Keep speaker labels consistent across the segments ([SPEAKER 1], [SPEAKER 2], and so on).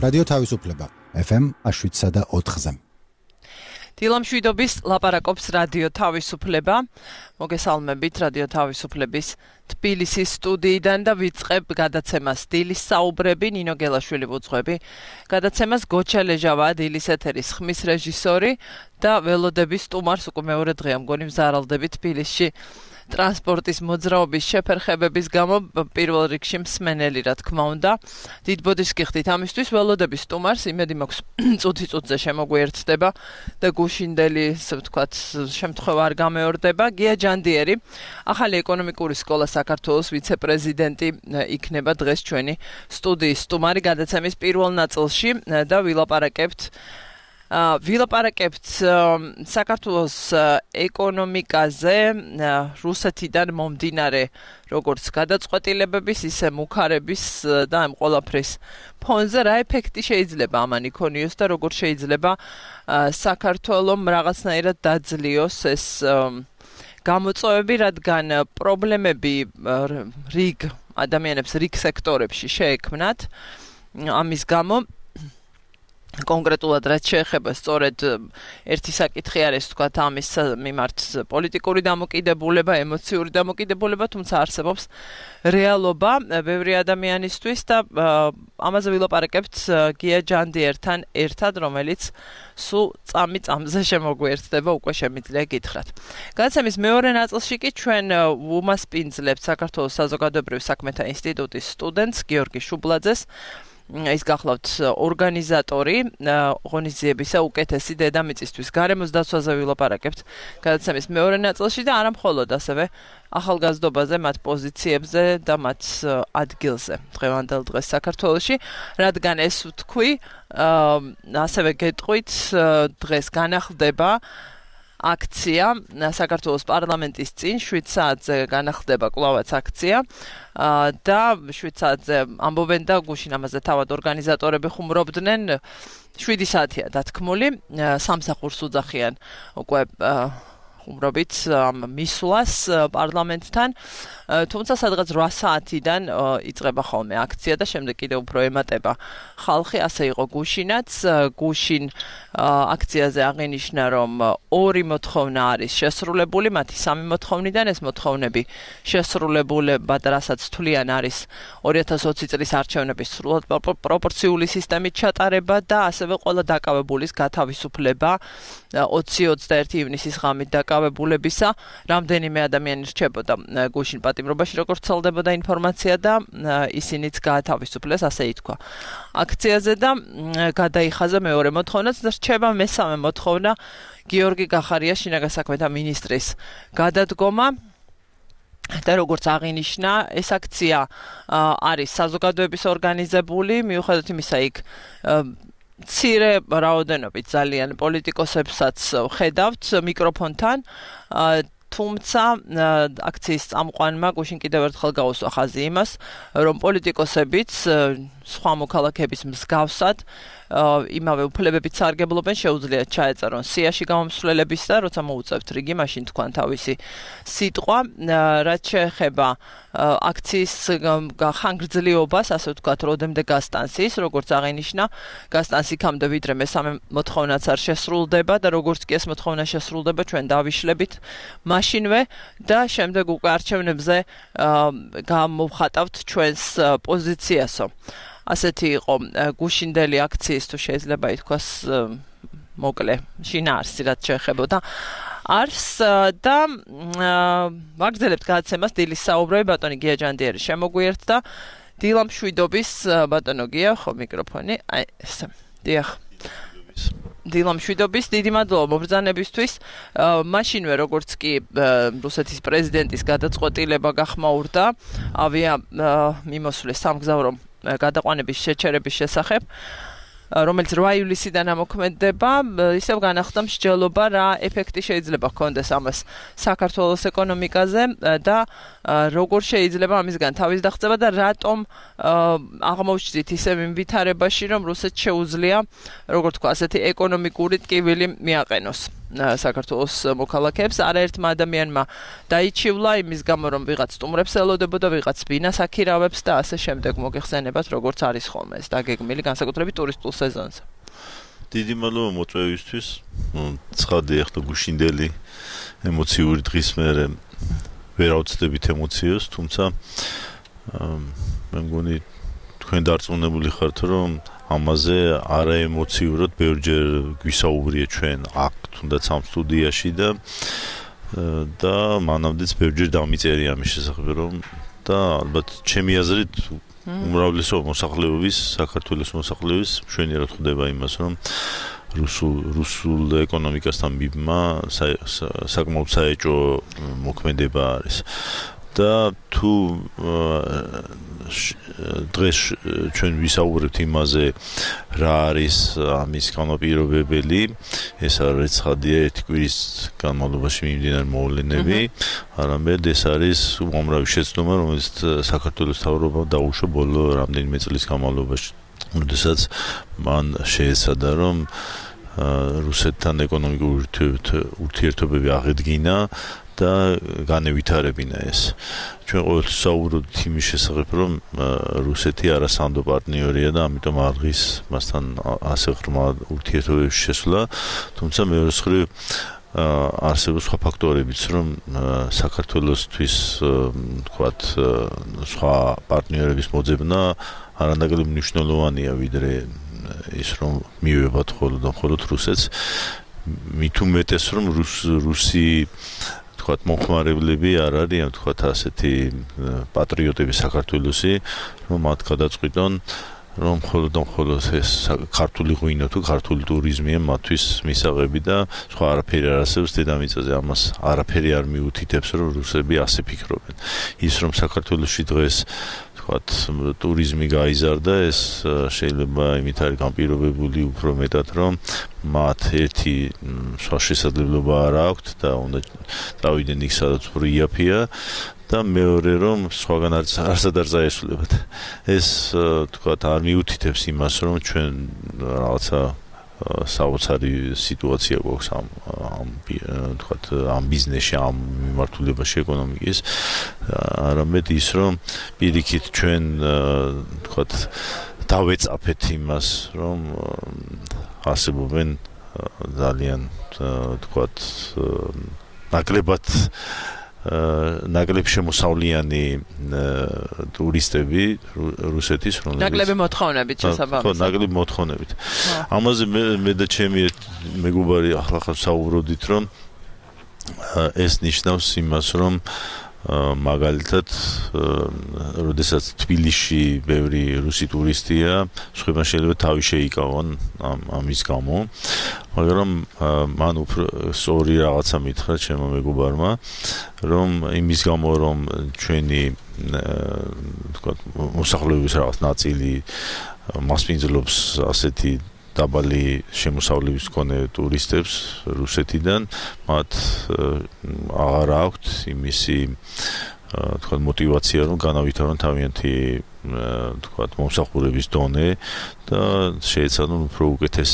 [SPEAKER 1] რადიო თავისუფლება FM 7.4-ზე.
[SPEAKER 2] დილამშვიდობის ლაპარაკობს რადიო თავისუფლება. მოგესალმებით რადიო თავისუფლების თბილისის სტუდიიდან და ვიწყებ გადაცემას დილის საუბრები. ნინო გელაშვილი ვუძღვები. გადაცემას გოჩა ლეჟავაა დილის ეთერის ხმის რეჟისორი და ველოდების სტუმარს უკვე მეორე დღეა მგონი მზარალდები თბილისში. ტრანსპორტის მოძრაობის შეფერხებების გამო პირველ რიგში მსმენელი რა თქმა უნდა. დიდ ბოდიშს გიხდით ამისთვის ველოდების სტუმარს იმედი მაქვს წუთი-წუთზე შემოგვიერთდება და გუშინდელი ასე ვთქვათ შემთხვევა არ გამეორდება. გია ჯანდიერი, ახალი ეკონომიკური სკოლა საქართველოს ვიცე-პრეზიდენტი იქნება დღეს ჩვენი სტუდიის სტუმარი გადაცემის პირველ ნაწილში და ვილაპარაკებთ საქართველოს ეკონომიკაზე რუსეთიდან მომდინარე როგორც გადაწყვეტილებების, ისე მუქარების და ამ ყველაფრის ფონზე რა ეფექტი შეიძლება ამან იქონიოს და როგორ შეიძლება საქართველომ რაღაცნაირად დაძლიოს ეს გამოწვევები, რადგან პრობლემები რიგ ადამიანებს რიგ სექტორებში შეექმნათ. ამის გამო კონკრეტულად რაც შეეხება სწორედ ერთი საკითხი არის თქვა ამის მიმართ პოლიტიკური დამოკიდებულება, ემოციური დამოკიდებულება, თუმცა არსებობს რეალობა ბევრი ადამიანისთვის და ამაზე ვილაპარაკებთ გია ჯანდიერთან ერთად, რომელიც სულ წამზე შემოგვიერთდება, უკვე შემიძლია გითხრათ. გადაცემის მეორე ნაწილში კი ჩვენ ვუმასპინძლებთ საქართველოს საზოგადოებრივ საქმეთა ინსტიტუტის სტუდენტს გიორგი შუბლაძეს. ის გახლავთ ორგანიზატორი ღონისძიებისა უკეთესი დედამიწისთვის გარემოს დაცვაზე ვილაპარაკებთ გადაცემის მეორე ნაწილში და არა მხოლოდ ასევე ახალგაზრდობაზე, მათ პოზიციებზე და მათ ადგილზე დღევანდელ დღეს საქართველოში, რადგან ეს ვთქვი, ასევე გეტყვით დღეს განახლდება აქცია საქართველოს პარლამენტის წინ 7 საათზე განახლდება კვლავაც აქცია და 7 საათზე ამბობენ და გუშინ ამაზე თავად ორგანიზატორები ხუმრობდნენ 7 საათია დათქმული სამსახურს უძახიან უკვე ხუმრობით მისვლას პარლამენტთან თუმცა სადღაც 8 საათიდან იწყება ხოლმე აქცია და შემდეგ კიდევ უფრო ემატება ხალხი ასე იყო გუშინაც გუშინ აქციაზე აღინიშნა რომ 2 მოთხოვნა არის შესრულებული მათი 3 მოთხოვნიდან ეს მოთხოვნები შესრულებულებად რასაც თვლიან არის 2020 წლის არჩევნების სრულად პროპორციული სისტემით ჩატარება და ასევე ყველა დაკავებულის გათავისუფლება 20-21 ივნისის ღამით დაკავებულებისა რამდენიმე ადამიანი რჩებოდა გუშინ პატიმრობაში როგორც ცხელდებოდა ინფორმაცია და ისინიც გაათავისუფლეს ასე ითქვა აქციაზე და გადაიხაზა მეორე მოთხოვნაც და რჩება მესამე მოთხოვნა გიორგი გახარიას შინაგან საქმეთა მინისტრის გადადგომა და როგორც აღინიშნა ეს აქცია არის საზოგადოების ორგანიზებული მიუხედავად იმისა იქ მცირე რაოდენობით ძალიან პოლიტიკოსებსაც ხედავთ მიკროფონთან თუმცა აქციის წამყვანმა გუშინ კიდევ ერთხელ გაუსვა ხაზი იმას რომ პოლიტიკოსებიც სხვა მოქალაქეების მსგავსად იმავე უფლებებით სარგებლობენ შეუძლიათ ჩაეწერონ სიაში გამომსვლელების და როცა მოუწევთ რიგი მაშინ თქვან თავისი სიტყვა რაც შეეხება აქციის ხანგრძლივობას ასე ვთქვათ როდემდე გასტანსის როგორც აღინიშნა გასტანს იქამდე ვიდრე მესამე მოთხოვნაც არ შესრულდება და როგორც კი ეს მოთხოვნა შესრულდება ჩვენ დავიშლებით მაშინვე და შემდეგ უკვე არჩევნებზე გამოვხატავთ ჩვენს პოზიციასო ასეთი იყო გუშინდელი აქციის თუ შეიძლება ითქვას მოკლე შინაარსი რაც შეეხებოდა არს და ვაგრძელებთ გადაცემას დილის საუბრები ბატონი გია ჯანდიერი შემოგვიერთდა დილამშვიდობის ბატონო გია ხო მიკროფონი აი ესე დიახ დილამშვიდობის დიდი მადლობა მობრძანებისთვის მაშინვე როგორც კი რუსეთის პრეზიდენტის გადაწყვეტილება გახმაურდა ავია მიმოსვლეს სამგზავრო გადაყვანების შეჩერების შესახებ რომელიც 8 ივლისიდან ამოქმედდება ისევ განახლდა მსჯელობა რა ეფექტი შეიძლება ჰქონდეს ამას საქართველოს ეკონომიკაზე და როგორ შეიძლება ამისგან თავის დაღწევა და რატომ აღმოჩნდით ისევ იმ ვითარებაში რომ რუსეთს შეუძლია როგორ თქვა ასეთი ეკონომიკური ტკივილი მიაყენოს საქართველოს მოქალაქეებს. არაერთმა ადამიანმა დაიჩივლა იმის გამო, რომ ვიღაც სტუმრებს ელოდებოდა, ვიღაც ბინას აქირავებს და ასე შემდეგ. მოგეხსენებათ, როგორც არის ხოლმე ეს დაგეგმილი, განსაკუთრებით ტურისტულ სეზონზე.
[SPEAKER 3] დიდი მადლობა მოწვევისთვის. ცხადია, ახლა გუშინდელი ემოციური დღის მერე ვერ ავწდებით ემოციას, თუმცა მე მგონი თქვენ დარწმუნებული ხართ, რომ ამაზე არაემოციურად ბევრჯერ გვისაუბრია ჩვენ აქ თუნდაც ამ სტუდიაში და მანამდეც ბევრჯერ დამიწერია ამის შესახებ, რომ და ალბათ ჩემი აზრით უმრავლესობა მოსახლეობის, საქართველოს მოსახლეობის მშვენიერად ხვდება იმას, რომ რუსულ ეკონომიკასთან მიბმა საკმაოდ საეჭვო მოქმედება არის. და თუ დღეს ჩვენ ვისაუბრებთ იმაზე, რა არის ამის განაპირობებელი, ეს არის ცხადია ერთი კვირის განმავლობაში მიმდინარე მოვლენები, არამედ ეს არის უამრავი შეცდომა, რომელიც საქართველოს მთავრობამ დაუშვა ბოლო რამდენიმე წლის განმავლობაში, როდესაც მან შეეცადა, რომ რუსეთთან ეკონომიკური ურთიერთობები აღედგინა და განევითარებინა ეს. ჩვენ ყოველთვის საუბრობთ იმის შესახებ, რომ რუსეთი არასანდო პარტნიორია და ამიტომ არ ღირს მასთან ასე ღრმა ურთიერთობებში შესვლა, თუმცა მეორე მხრივ არსებობს სხვა ფაქტორებიც, რომ საქართველოსთვის თქვათ სხვა პარტნიორების მოძებნა არანაკლებ მნიშვნელოვანია, ვიდრე ის რომ მივევათ მხოლოდ რუსეთს. მით უმეტეს, რომ რუსი თქვათ მომხმარებლები არ არიან თქვათ ასეთი პატრიოტები საქართველოსი, რომ მათ გადაწყვიტონ, რომ მხოლოდ ეს ქართული ღვინო თუ ქართული ტურიზმია მათთვის მისაღები და სხვა არაფერი არ არსებობს დედამიწაზე. ამას არაფერი არ მიუთითებს, რომ რუსები ასე ფიქრობენ. ის რომ საქართველოში დღეს თქვათ ტურიზმი გაიზარდა, ეს შეიძლება იმით არის განპირობებული უფრო მეტად, რომ მათ ერთი სხვა შესაძლებლობა არ აქვთ და უნდა წავიდნენ იქ, სადაც უფრო იაფია და მეორე რომ სხვაგან არცად არ წაესვლებათ. ეს თქვათ არ მიუთითებს იმას, რომ ჩვენ რაღაცა საოცარი სიტუაცია გვაქვს ამ ბიზნესში, ამ მიმართულებაში ეკონომიკის, არამედ ის, რომ პირიქით ჩვენ თქვათ დავეწაფეთ იმას, რომ არსებობენ ძალიან თქვათ ნაკლებ შემოსავლიანი ტურისტები რუსეთის, რომლებიც
[SPEAKER 2] ნაკლები მოთხოვნებით შესაბამისად.
[SPEAKER 3] ხო, ნაკლები მოთხოვნებით. ამაზე მე და ჩემი მეგობარი ახლა საუბრობდით, რომ ეს ნიშნავს იმას, რომ მაგალითად, როდესაც თბილისში ბევრი რუსი ტურისტია, სხვებმა შეიძლება თავი შეიკავონ ამის გამო, მაგრამ მან უფრო სწორი რაღაცა მითხრა ჩემო მეგობარმა, რომ იმის გამო, რომ ჩვენი თქვათ მოსახლეობის რაღაც ნაწილი მასპინძლობს ასეთი დაბალი შემოსავლების მქონე ტურისტებს რუსეთიდან, მათ აღარ აქვთ იმისი თქვათ მოტივაცია, რომ განავითარონ თავიანთი თქვათ მომსახურების დონე და შეეცადონ უფრო უკეთეს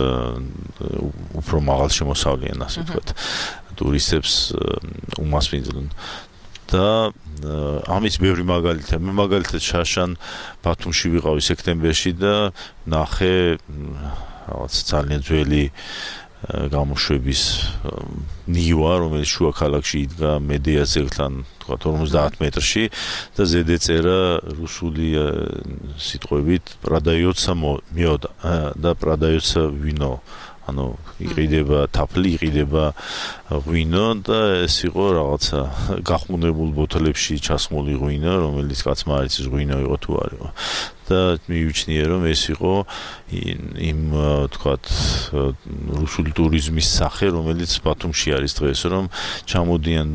[SPEAKER 3] უფრო მაღალ შემოსავლიან, ასე ვთქვათ, ტურისტებს უმასპინძლონ. და ამის ბევრი მაგალითია. მე მაგალითად შაშან ბათუმში ვიყავი სექტემბერში და ნახე რაღაც ძალიან ძველი გამოშვების ნივა, რომელიც შუა ქალაქში იდგა მედეას ძეგლთან, თქვა 50 მეტრში და ზედა წერა რუსული სიტყვებით პრადაიოცა მიოდა და პრადაიოცა ვინო. ანუ იყიდება თაფლი, იყიდება ღვინო და ეს იყო რაღაცა გახმუნებულ ბოთლებში ჩასმული ღვინო, რომელიც კაცმა არ იცის ღვინო იყო თუ არ იყო. და მივიჩნია, რომ ეს იყო იმ თქვათ რუსული ტურიზმის სახე, რომელიც ბათუმში არის დღეს, რომ ჩამოდიან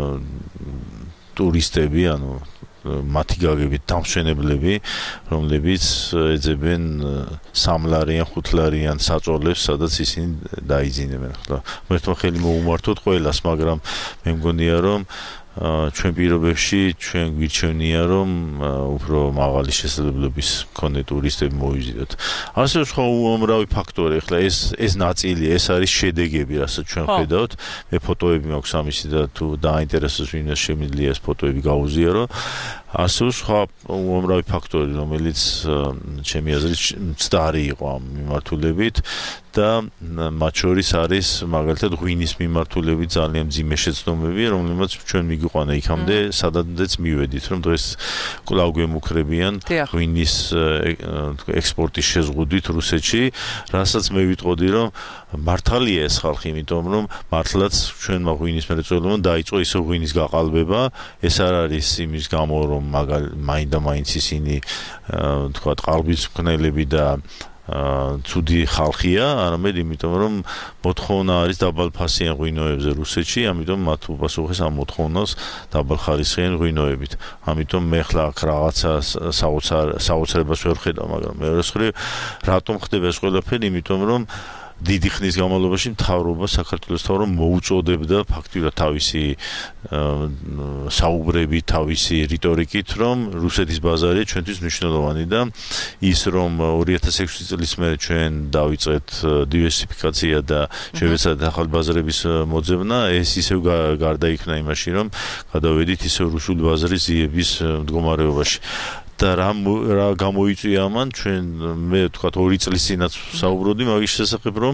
[SPEAKER 3] ტურისტები, ანუ მათი გაგებით დამსვენებლები, რომლებიც ეძებენ 3 ლარიან, 5 ლარიან საწოლებს, სადაც ისინი დაიძინებენ. ხლა მერთმა ხელი მოუმართოთ ყველას, მაგრამ მე მგონია, რომ ჩვენ პირობებში ჩვენ გვირჩევნია რომ უფრო მაღალი შესაძლებლობის მქონე ტურისტები მოვიზიდოთ. ასე სხვა უამრავი ფაქტორი, ახლა ეს ნაწილი, ეს არის შედეგები, რასაც ჩვენ ხედავთ. მე ფოტოები მაქვს ამისი და თუ დაინტერესებს ვინმეს შემიძლია ეს ფოტოები გაუზიარო. ასე სხვა უამრავი ფაქტორი, რომელიც ჩემი აზრით მცდარი იყო ამ მიმართულებით და მათ შორის არის მაგალითად ღვინის მიმართულებით ძალიან მძიმე შეცდომები, რომლებიც ჩვენ მიგიყვანა იქამდე, სადაც მივედით, რომ დღეს კვლავ გვემუქრებიან ღვინის ექსპორტის შეზღუდვით რუსეთში, რასაც მე ვიტყოდი, რომ მართალია ეს ხალხი, იმიტომ რომ მართლაც ჩვენმა ღვინის მრეწველებმა დაიწყო ისო ღვინის გაყალბება, ეს არ არის იმის გამო, რომ მაინდა-მაინც ისინი თქვათ ყალბის მკვნელები და ცუდი ხალხია, არამედ იმიტომ რომ მოთხოვნა არის დაბალფასიან ღვინოებზე რუსეთში, ამიტომ მათ უპასუხეს ამ მოთხოვნას დაბალხარისხიან ღვინოებით. ამიტომ მე ხლა აქ რაღაცა საოცრებას ვერ ხედავ, მაგრამ მეორე მხრივ რატომ ხდება ეს ყველაფერი? იმიტომ რომ დიდი ხნის განმავლობაში მთავრობა საქართველოს მთავრობა მოუწოდებდა ფაქტიურად თავისი საუბრებით, თავისი რიტორიკით, რომ რუსეთის ბაზარია ჩვენთვის მნიშვნელოვანი და ის რომ 2006 წლის მერე ჩვენ დავიწყეთ დივერსიფიკაცია და შევეცადეთ ახალი ბაზრების მოძებნა, ეს ისევ გარდაიქმნა იმაში, რომ გადავედით ისევ რუსული ბაზრის ზიების მდგომარეობაში. და რა გამოიწვია ამან ჩვენ მე თქვა 2 წლის წინაც საუბრობდი მაგის შესახებ რომ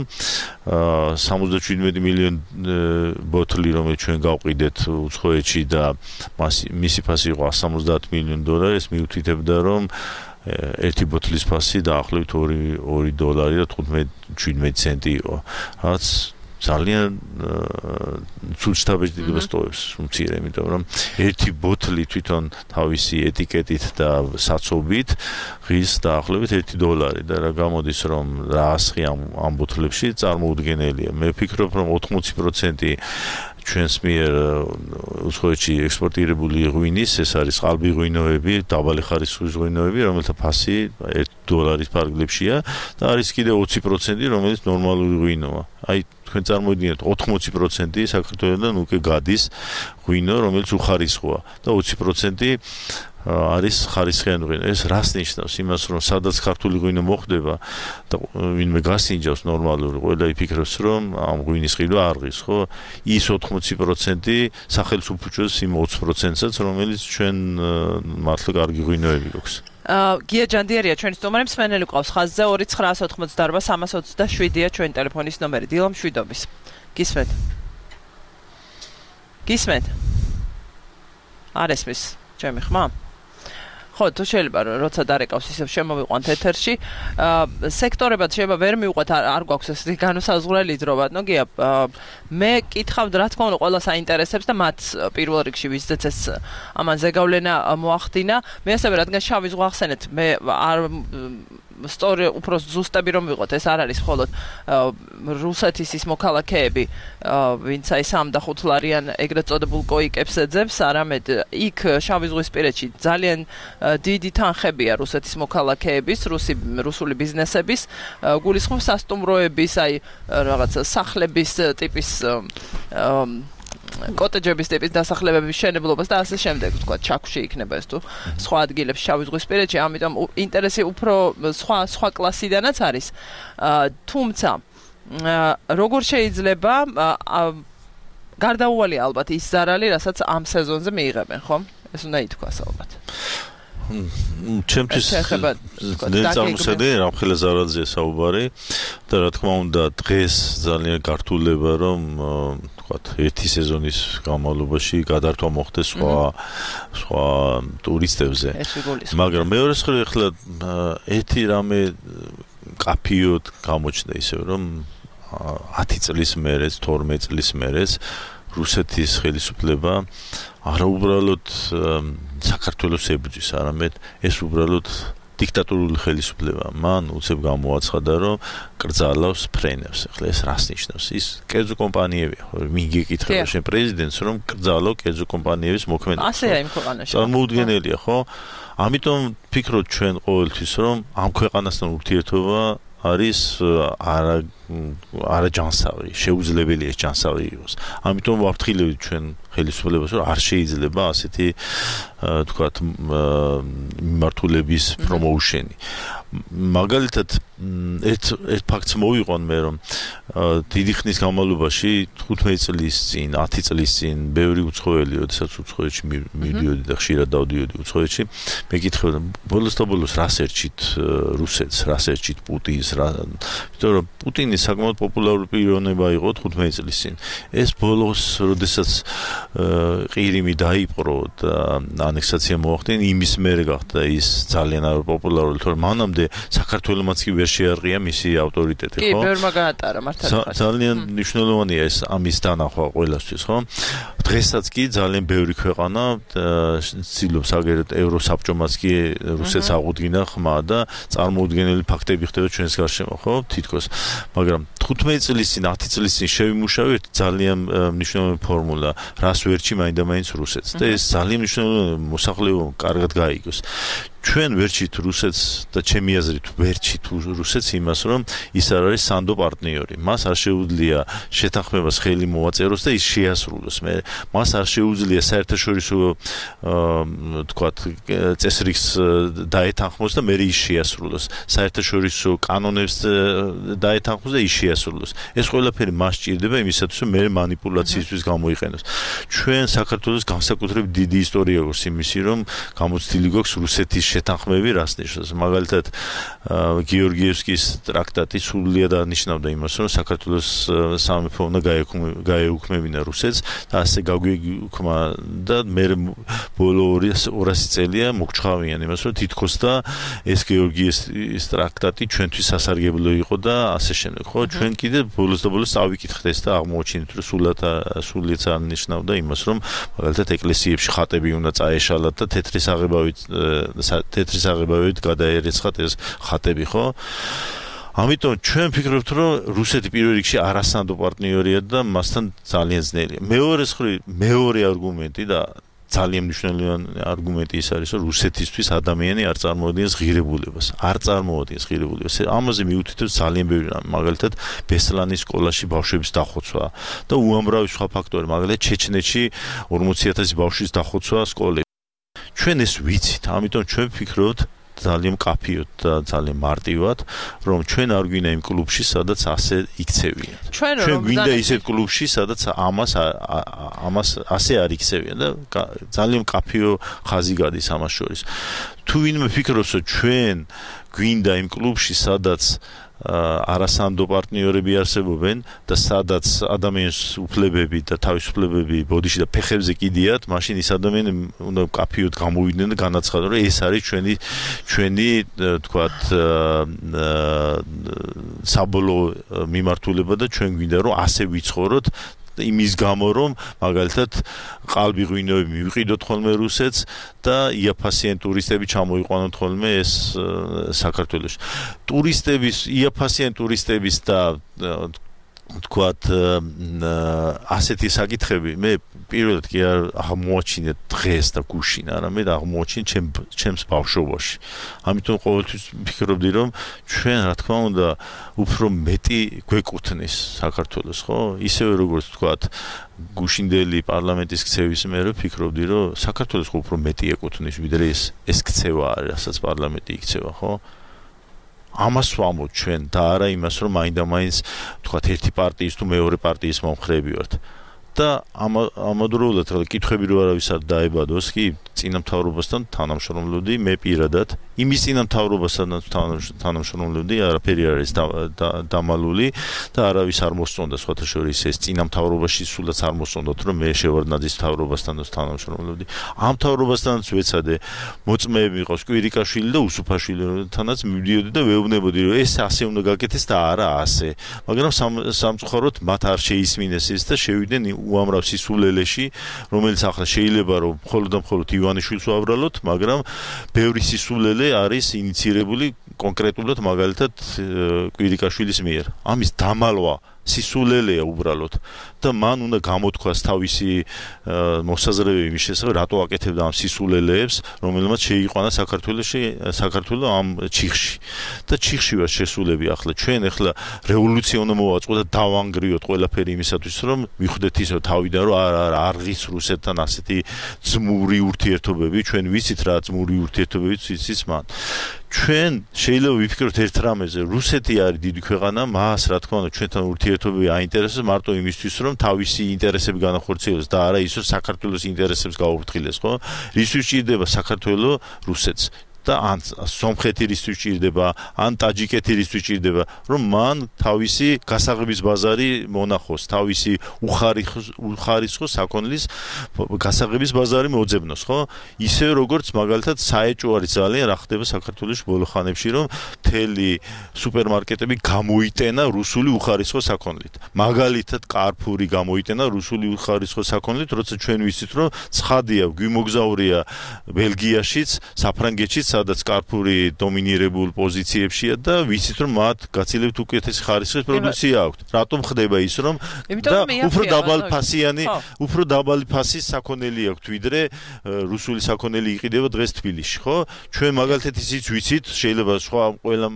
[SPEAKER 3] 77 მილიონი ბოთლი რომელიც ჩვენ გავყიდეთ უცხოეთში და მისი ფასი იყო 170 მილიონი დოლარი ეს მიუთითებდა რომ ერთი ბოთლის ფასი დაახლოებით $2 და 15-17 ცენტი იყო რაც ძალიან ცუდ შთაბეჭდილებას ტოვებს უმცირე, იმიტომ რომ ერთი ბოთლი თვითონ თავისი ეტიკეტით და საცობით ღირს დაახლოებით $1 და რა გამოდის რომ რა ასხი ამ ბოთლებში წარმოუდგენელია. მე ვფიქრობ რომ 80% ჩვენს მიერ უცხოეთში ექსპორტირებული ღვინის, ეს არის ყალბი ღვინოები, დაბალი ხარისხის ღვინოები, რომელთა ფასი $1 ფარგლებშია და არის კიდევ 20%, რომელიც ნორმალური ღვინოა. აი თქვენ წარმოიდგინეთ 80% საქართველოსთან უკვე გადის ღვინო, რომელიც უხარისხოა და 20% არის ხარისხიანი ღვინო. ეს რას ნიშნავს? იმას, რომ სადაც ქართული ღვინო მოხდება და ვინმე გასინჯავს ნორმალური, ყველა იფიქრებს, რომ ამ ღვინის ყიდვა არ ღირს, ხო? ის 80% სახელს უფუჭებს იმ 20%-საც, რომელიც ჩვენ მართლა კარგი ღვინოები გვაქვს.
[SPEAKER 2] გია ჯანდიერია ჩვენი სტუმარი, მსმენელი ყავს ხაზზე 298-327-ია ჩვენი ტელეფონის ნომერი. დილა მშვიდობის. გისმენთ? გისმენთ? არ ესმის ჩემი ხმა? ხო, თუ შეიძლება როცა დარეკავს ისევ შემოვიყვანთ ეთერში. სექტორებად შეიძლება ვერ მივყვეთ, არ გვაქვს ეს განუსაზღვრელი დრო, ბატონო გია. მე კითხავთ, რა თქმა უნდა, ყველას აინტერესებს და მათ პირველ რიგში ვიზეც ეს ამან ზეგავლენა მოახდინა. მე ასევე რადგან შავი ზღვა ახსენეთ, მე არ სწორი უფრო ზუსტები რომ ვიყოთ, ეს არ არის მხოლოდ რუსეთის ის მოქალაქეები, ვინც აი 3 და 5 ლარიან ეგრეთ წოდებულ კოიკებს ეძებს, არამედ იქ შავი ზღვისპირეთში ძალიან დიდი თანხებია რუსეთის მოქალაქეების, რუსული ბიზნესების, გულისხმობს სასტუმროების, აი რაღაც სახლების ტიპის კოტეჯების ტიპის დასახლებების მშენებლობას და ასე შემდეგ, თქვა, ჩაქვში იქნება ეს თუ სხვა ადგილებში შავი ზღვისპირეთში, ამიტომ ინტერესი უფრო სხვა კლასიდანაც არის. თუმცა როგორ შეიძლება გარდაუვალია ალბათ ის ზარალი, რასაც ამ სეზონზე მიიღებენ, ხო? ეს უნდა ითქვას ალბათ.
[SPEAKER 3] ჩემთვის წარმოშედი რამხელა ზარალზეა საუბარი და რა თქმა უნდა დღეს ძალიან გართულება რომ თქვათ ერთი სეზონის განმავლობაში გადართვა მოხდეს სხვა ტურისტებზე მაგრამ მეორე მხრივ ახლა ერთი რამე კაფიოდ გამოჩნდა ისევ რომ 10 წლის მერე 12 წლის მერე რუსეთის ხელისუფლება არა უბრალოდ საქართველოს ებრძვის, არამედ ეს უბრალოდ დიქტატურული ხელისუფლება. მან უცებ გამოაცხადა, რომ კრძალავს ფრენებს. ახლა ეს რას ნიშნავს? ის კერძო კომპანიებია. მიგეკითხება შენ პრეზიდენტს, რომ კრძალო კერძო კომპანიების მოქმედებას.
[SPEAKER 2] ასეა იმ ქვეყანაში.
[SPEAKER 3] წარმოუდგენელია, ხო? ამიტომ ვფიქრობ ჩვენ ყოველთვის, რომ ამ ქვეყანასთან ურთიერთობა არის არაჯანსაღი, შეუძლებელია ეს ჯანსაღი იყოს. ამიტომ ვაფრთხილებით ჩვენ ხელისუფლებას, რომ არ შეიძლება ასეთი თქვათ მიმართულების პრომოუშენი. მაგალითად ერთ ფაქტს მოვიყვან მე, რომ დიდი ხნის განმავლობაში 15 წლის წინ, 10 წლის წინ ბევრი უცხოელი, როდესაც უცხოეთში მივიდიოდი და ხშირად დავდიოდი უცხოეთში, მეკითხებოდა ბოლოს და ბოლოს რას ერჩით რუსეთს, რას ერჩით პუტინს, იმიტომ რომ პუტინი საკმაოდ პოპულარული პიროვნება იყო 15 წლის წინ. ეს ბოლოს, როდესაც ყირიმი დაიპყრო და ანექსაცია მოახდინა, იმის მერე გახდა ის ძალიან პოპულარული, თორემ მანამდე საქართველოსაც კი ვერ შეარყია მისი ავტორიტეტი, ხო?
[SPEAKER 2] კი, ბევრმა გაატარა მართალია.
[SPEAKER 3] ძალიან მნიშვნელოვანია ეს ამის დანახვა ყველასთვის, ხო? დღესაც კი ძალიან ბევრი ქვეყანა ცდილობს აგერეთ ევროსაბჭომაც კი რუსეთს აღუდგინა ხმა და წარმოუდგენელი ფაქტები ხდება ჩვენს გარშემო, ხო? თითქოს. მაგრამ 15 წლის წინ, 10 წლის წინ შევიმუშავეთ ძალიან მნიშვნელოვანი ფორმულა, რას ვერჩი მაინდა-მაინც რუსეთს და ეს ძალიან მნიშვნელოვანი მოსახლეობა კარგად გაიგოს. ჩვენ ვერჩით რუსეთს და ჩემი აზრით ვერჩით რუსეთს იმას, რომ ის არ არის სანდო პარტნიორი. მას არ შეუძლია შეთანხმებას ხელი მოვაწეროს და ის შეასრულოს. მას არ შეუძლია საერთაშორისო თქვათ წესრიგს დაეთანხმოს და მე ის შეასრულოს. საერთაშორისო კანონებს დაეთანხმოს და ის შეასრულოს. ეს ყველაფერი მას სჭირდება იმისათვის, რომ მე მანიპულაციისთვის გამოიყენოს. ჩვენ საქართველოს განსაკუთრებით დიდი ისტორია გვაქვს იმისი, რომ გამოცდილი გვაქვს რუსეთის შეთანხმები რას ნიშნავს. მაგალითად, გიორგიევსკის ტრაქტატი სრულიად აღნიშნავდა იმას, რომ საქართველოს სამეფო უნდა გაეუქმებინა რუსეთს და ასე გაგვიუქმა და მე ბოლო 200 წელია მოგჩხავიან იმას, რომ თითქოს და ეს გიორგიევსკის ტრაქტატი ჩვენთვის სასარგებლო იყო და ასე შემდეგ, ხო? ჩვენ კიდე ბოლოს და ბოლოს წავიკითხეთ ეს და აღმოჩინეთ, რომ სრულიად აღნიშნავდა იმას, რომ მაგალითად ეკლესიებში ხატები უნდა წაეშალათ და თეთრი საღებავით გადაერეცხათ ეს ხატები, ხო? ამიტომ ჩვენ ვფიქრობთ, რომ რუსეთი პირველ რიგში არასანდო პარტნიორია და მასთან ძალიან ძნელია. მეორე არგუმენტი და ძალიან მნიშვნელოვანი არგუმენტი ის არის, რომ რუსეთისთვის ადამიანი არ წარმოადგენს ღირებულებას. ამაზე მიუთითებს ძალიან ბევრი რამ. მაგალითად, ბესლანის სკოლაში ბავშვების დახოცვა და უამრავი სხვა ფაქტორი. მაგალითად, ჩეჩნეთში 40,000 ბავშვის დახოცვა სკოლებში. ჩვენ ეს ვიცით, ამიტომ ჩვენ ვფიქრობთ ძალიან მკაფიოდ და ძალიან მარტივად, რომ ჩვენ არ გვინდა იმ კლუბში, სადაც ასე იქცევიან. ჩვენ გვინდა ისეთ კლუბში, სადაც ამას ასე არ იქცევიან და ძალიან მკაფიო ხაზი გადის ამას შორის. თუ ვინმე ფიქრობს, რომ ჩვენ გვინდა იმ კლუბში, სადაც არასანდო პარტნიორები არსებობენ და სადაც ადამიანის უფლებები და თავისუფლებები ბოდიში და ფეხებზე კიდიათ, მაშინ ის ადამიანები უნდა მკაფიოდ გამოვიდნენ და განაცხადონ, რომ ეს არის ჩვენი თქვათ საბოლოო მიმართულება და ჩვენ გვინდა რომ ასე ვიცხოვროთ იმის გამო, რომ მაგალითად ყალბი ღვინოები მივყიდოთ ხოლმე რუსეთს და იაფასიან ტურისტები ჩამოიყვანოთ ხოლმე ეს საქართველოში. იაფასიან ტურისტების და თქვათ ასეთი საკითხები მე პირველად კი არ აღმოაჩინე დღეს და გუშინ, არამედ აღმოაჩინე ჩემს ბავშვობაში. ამიტომ ყოველთვის ვფიქრობდი, რომ ჩვენ რა თქმა უნდა უფრო მეტი გვეკუთვნის საქართველოს, ხო? ისევე როგორც თქვათ გუშინდელი პარლამენტის ქცევის მერე ვფიქრობდი, რომ საქართველოს უფრო მეტი ეკუთვნის, ვიდრე ეს ქცევა არის, რასაც პარლამენტი იქცევა, ხო? ამას ვამბობ ჩვენ და არა იმას, რომ მაინდა-მაინც თქვათ ერთი პარტიის თუ მეორე პარტიის მომხრეები ვართ. და ამავდროულად კითხები რო არავის არ დაებადოს, კი წინამთავრობასთან თანამშრომლობდი მე პირადად. იმის წინამთავრობასთან თანამშრომლობდი, არაფერი არ არის დამალული და არავის არ მოსწონდა სხვათა შორის ეს წინამთავრობაში სულაც არ მოსწონდათ, რომ მე შევარდნაძის მთავრობასთან თანამშრომლობდი. ამ მთავრობასთანაც ვეცადე მოწმეები მიყავს კვირიკაშვილი და უსუფაშვილთანაც მივდიოდი და ვეუბნებოდი, რომ ეს ასე უნდა გაკეთდეს და არა ასე. მაგრამ სამწუხაროდ მათ არ შეისმინეს ეს და შევიდნენ უამრავ სისულელეში, რომელიც ახლა შეიძლება რომ მხოლოდ და მხოლოდ ივანიშვილს ვაბრალოთ, მაგრამ ბევრი სისულელე არის ინიცირებული კონკრეტულად მაგალითად კვირიკაშვილის მიერ. ამის დამალვა სისულელეა უბრალოდ და მან უნდა გამოთქვას თავისი მოსაზრებები იმის შესახებ, რატო აკეთებდა ამ სისულელეებს, რომელმაც შეიყვანა საქართველოს ამ ჩიხში. და ჩიხში ვარ შესულები ახლა. ჩვენ ახლა რევოლუცია უნდა მოვაწყოთ და დავანგრიოთ ყველაფერი იმისათვის, რომ მიხვდეთ ისო თავიდან, რომ არღის რუსეთთან ასეთი ძმური ურთიერთობები, ჩვენ ვიცით რა ძმური ურთიერთობები ვიცით მან. ჩვენ შეიძლება ვიფიქროთ ერთ რამეზე, რუსეთი არის დიდი ქვეყანა, მას რა თქმა უნდა ჩვენთან ურთიერთობები აინტერესებს მარტო იმისთვის, რომ თავისი ინტერესები განახორციელოს და არა ის, რომ საქართველოს ინტერესებს გაუფრთხილეს, ხო? რისთვის ჭირდება საქართველოს რუსეთს? და ან სომხეთი რისთვის ჭირდება, ან ტაჯიკეთი რისთვის ჭირდება, რომ მან თავისი გასაღების ბაზარი მონახოს, თავისი უხარისხო საქონლის გასაღების ბაზარი მოძებნოს, ხო? ისე როგორც მაგალითად საეჭვო არის ძალიან რა ხდება საქართველოში ბოლო ხანებში, რომ მთელი სუპერმარკეტები გამოიტენა რუსული უხარისხო საქონლით. მაგალითად კარფური გამოიტენა რუსული უხარისხო საქონლით, როცა ჩვენ ვიცით, რომ ცხადია, გვიმოგზაურია ბელგიაშიც, საფრანგეთშიც სადაც კარფური დომინირებულ პოზიციებშია და ვიცით რომ მათ გაცილებთ უკეთესი ხარისხის პროდუქცია აქვთ. რატომ ხდება ის რომ და უფრო დაბალი ფასის საქონელი აქვთ ვიდრე რუსული საქონელი იყიდება დღეს თბილისში, ხო? ჩვენ მაგალითად ისიც ვიცით, შეიძლება სხვა ყველა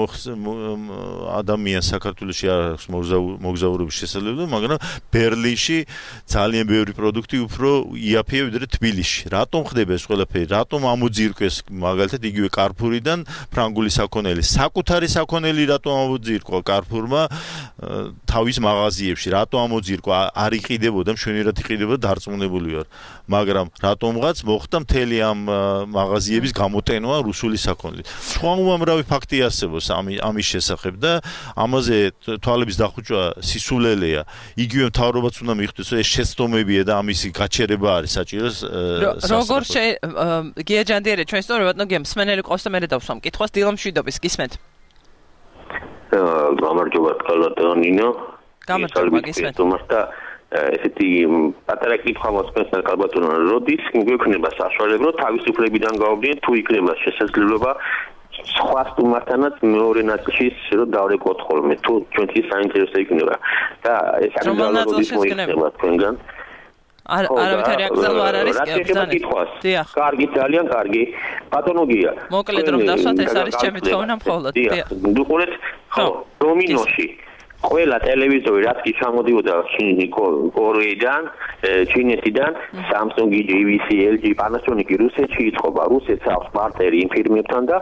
[SPEAKER 3] ადამიანს საქართველოში არ აქვს მოგზაურობის შესაძლებლობა, მაგრამ ბერლინში ძალიან ბევრი პროდუქტი უფრო იაფია ვიდრე თბილისში. რატომ ხდება ეს ყველაფერი? რატომ ამოძირკვეს მაგალითად იგივე კარფურიდან ფრანგული საქონელი. საკუთარი საქონელი რატომ ამოძირკვა კარფურმა თავის მაღაზიებში? რატომ ამოძირკვა? არ იყიდებოდა, მშვენივრად იყიდებოდა, დარწმუნებული ვარ. მაგრამ რატომღაც მოხდა მთელი ამ მაღაზიების გამოტენვა რუსული საქონლით. სხვა უამრავი ფაქტი არსებობს ამის შესახებ და ამაზე თვალების დახუჭვა სისულელეა. იგივე მთავრობაც უნდა მიხვდეს, რომ ეს შეცდომებია და ამისი გაჩერება არის საჭირო.
[SPEAKER 2] როგორ გია ჯანდიერი ჩვენ სწორად მსმენელი ყავს და მე დავსვამ კითხვას დილა მშვიდობის გისმენთ.
[SPEAKER 4] გამარჯობა კალატონინო.
[SPEAKER 2] გამარჯობა გისმენთ.
[SPEAKER 4] და ესეთი პატარა კითხვა მოსმენს კალბატონო, როდის გვექნება საშუალება რომ თავისუფლებიდან გავაბიენ თუ იქნება შესაძლებლობა სხვა სტუმართანაც მეორე ნაწილში რომ დავრეკოთ ხოლმე თუ ჩვენთვის საინტერესო იქნება და ეს არის მოიქნება თქვენგან.
[SPEAKER 2] არავითარი აკრძალვა არ არის
[SPEAKER 4] დიახ. კარგი, ძალიან კარგი. ბატონოგია.
[SPEAKER 2] მოკლედ რომ დავსვათ ეს არის ჩემი თხოვნა მხოლოდ.
[SPEAKER 4] დიახ. გიყურეთ ხო, დომინოში ყველა ტელევიზორი რაც კი ჩამოდიოდა კორეიდან, ჩინეთიდან, Samsung, JVC, LG, Panasonic რუსეთში იწყობა. რუსეთს აქვს პარტნერი იმ ფირმებთან და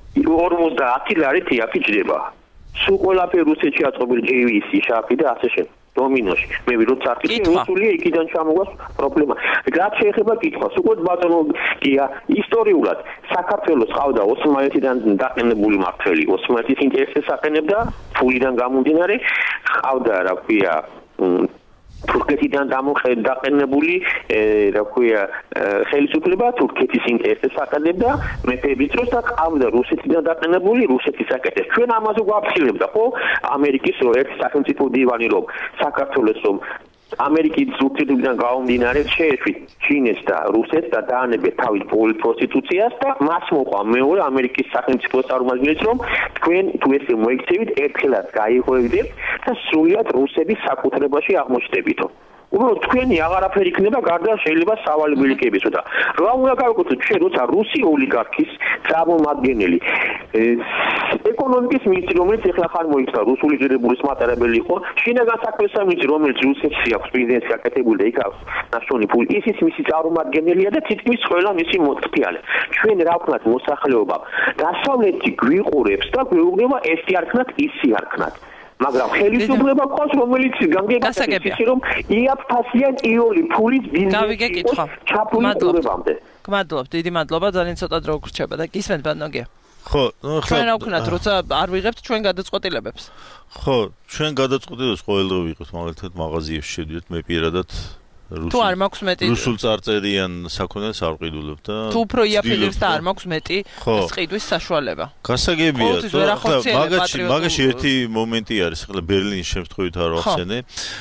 [SPEAKER 4] 50 ლარით იაფიჭდება. სულ ყველაფერი რუსეთში აწყობილი JVC, შაფი და ასე შემდეგ. დომინოში. მე ვიროც აკეთე რუსულია იქიდან ჩამოგვას პრობლემა. რაც შეეხება კითხვას, უკვე ბატონოგია ისტორიულად საქართველოს ყავდა ოსმალეთიდან დაყენებული მართველი, ოსმალეთის ინტერესებს აყენებდა, ფულიდან გამომდინარე, ყავდა რა ქვია თურქეთიდან დაყენებული, რა ქვია, ხელისუფლება თურქეთის ინტერესებს აყენებდა, მეფეების დროს და ყავდა რუსეთიდან დაყენებული, რუსეთის აკეთეს. ჩვენ ამაზე გვაფრთხილებდა, ხო? ამერიკის ერთ სახელმწიფო დივანი რომ საქართველოს რომ ამერიკის ურთიერთობიდან გამომდინარე შეეშვით ჩინეთს და რუსეთს და დაანებეთ თავის პროსტიტუციას და მას მოყვა მეორე ამერიკის სახელმწიფოს წარმომადგენლებს რომ თქვენ თუ ესე მოიქცევით ერთხელაც გაიღვევდეთ და სრულად რუსების საკუთრებაში აღმოჩნდებითო. უბრალოდ თქვენი აღარაფერი იქნება გარდა შეიძლება სავალი ბილიკებისო და რა უნდა გავაკეთოთ ჩვენ როცა რუსი ოლიგარქის წარმომადგენელი ეკონომიკის მინისტრი რომელიც ეხლა ხარ მოიქცა რუსული ღირებულის მატარებელი იყო შინაგან საქმეთა მინისტრი რომელიც რუსეთში აქვს პრეზიდენტს გაკეთებული და იქ აქვს ნაციონალური ფული ისიც მისი წარმომადგენელია და თითქმის ყველა მისი მოწფიალე ჩვენ რა ვქნათ მოსახლეობა დასავლეთი გვიყურებს და გვეუბნება ესე არ ქნათ ისი არ ქნათ მაგრამ ხელისუფლება ყავს რომელიც განგებაში ისე რომ იაფფასიან იული ფულის ბიზნესი იყოს ჩაფული ყურებამდე
[SPEAKER 2] გმადლობთ დიდი მადლობა ძალიან ცოტა დრო გრჩება და გისმენთ ბანოგია
[SPEAKER 3] ხო
[SPEAKER 2] ჩვენ რა ვქნათ როცა არ ვიღებთ ჩვენ გადაწყვეტილებებს
[SPEAKER 3] ხო ჩვენ გადაწყვეტილებას ყოველდღე ვიღებთ მაგალითად მაღაზიებში შედიოთ მე პირადად
[SPEAKER 2] თუ არ მაქვს მეტი
[SPEAKER 3] რუსულ წარწერიან საქონელს არ ვყიდულობ და
[SPEAKER 2] თუ უფრო იაფილებს და არ მაქვს მეტი ყიდვის საშუალება.
[SPEAKER 3] გასაგებია, მაგაში ერთი მომენტი არის, ახლა ბერლინის შემთხვევით არ ვახსენე.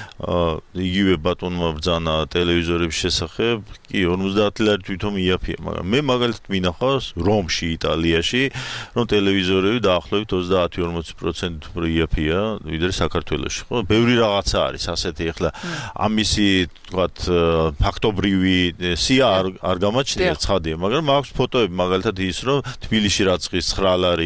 [SPEAKER 3] იგივე ბატონმა ბრძანა ტელევიზორების შესახებ, კი 50 ლარი თვითონ იაფია, მაგრამ მე მაგალითად მინახავს რომში, იტალიაში, რომ ტელევიზორები დაახლოებით 30-40% უფრო იაფია, ვიდრე საქართველოში, ხო? ბევრი რაღაცა არის ასეთი, ახლა ამისი თქვა ფაქტობრივი სია არ გამაჩნია ცხადია, მაგრამ მაქვს ფოტოები, მაგალითად ის, რომ თბილისში რაც ხის 9 ლარი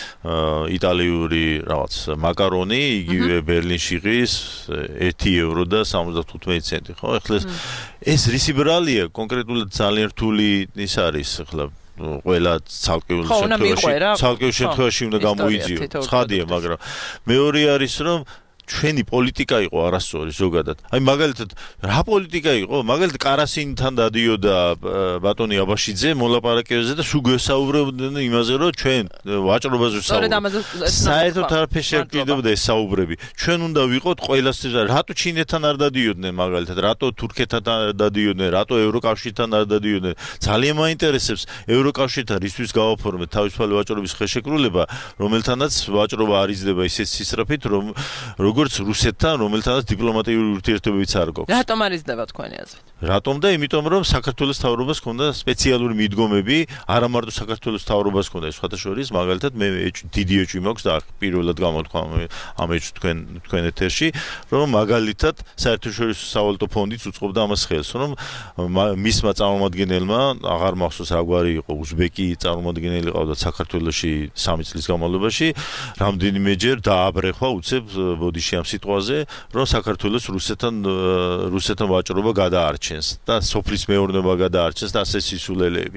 [SPEAKER 3] იტალიური რაღაც მაკარონი, იგივე ბერლინში ხის 1 ევრო და 75 ცენტი, ხო? ახლა ეს რისი ბრალია, კონკრეტულად ძალიან რთული ის არის, ახლა ყველა ცალკეულ შემთხვევაში უნდა გამოიძიო. ცხადია, მაგრამ მეორე არის, რომ ჩვენი პოლიტიკა იყო არასწორი ზოგადად. აი მაგალითად რა პოლიტიკა იყო? მაგალითად კარასინთან დადიოდა ბატონი აბაშიძე მოლაპარაკებაზე და სულ გვესაუბრებდნენ იმაზე, რომ ჩვენ ვაჭრობაზე საერთოდ არაფერს არ გჭირდებოდა ეს საუბრები. ჩვენ უნდა ვიყოთ ყველასთვის, რატო ჩინეთთან არ დადიოდნენ მაგალითად, რატო თურქეთთან არ დადიოდნენ, რატო ევროკავშირთან არ დადიოდნენ. ძალიან მაინტერესებს ევროკავშირთან რისთვის გავაფორმეთ თავისუფალი ვაჭრობის ხელშეკრულება, რომელთანაც ვაჭრობა არ იზრდება ისეთ სისწრაფით, რომ როგორც რუსეთთან, რომელთანაც დიპლომატიური ურთიერთობებიც არ გვაქვს.
[SPEAKER 2] რატომ არ იზრდება თქვენი აზრით?
[SPEAKER 3] რატომ და იმიტომ რომ საქართველოს თავრობას ჰქონდა სპეციალური მიდგომები, არა მარტო საქართველოს თავრობას ჰქონდა, სხვათა შორის, მაგალითად მე დიდი ეჭვი მაქვს და პირველად გამოთქვა ამ ეჭვს თქვენ ეთერში, რომ მაგალითად საერთაშორისო სავალუტო ფონდიც უწყობდა ამას ხელს, რომ მისმა წარმომადგენელმა აღარ მახსოვს რა გვარი იყო, უზბეკი წარმომადგენელი ყავდა საქართველოში 3 წლის განმავლობაში, რამდენიმეჯერ დააბრეხვა უცებ ბოდიში ამ სიტყვაზე, რომ საქართველოს რუსეთთან ვაჭრობა გადაარჩენს და სოფლის მეურნეობა გადაარჩენს და ასე სისულელეები.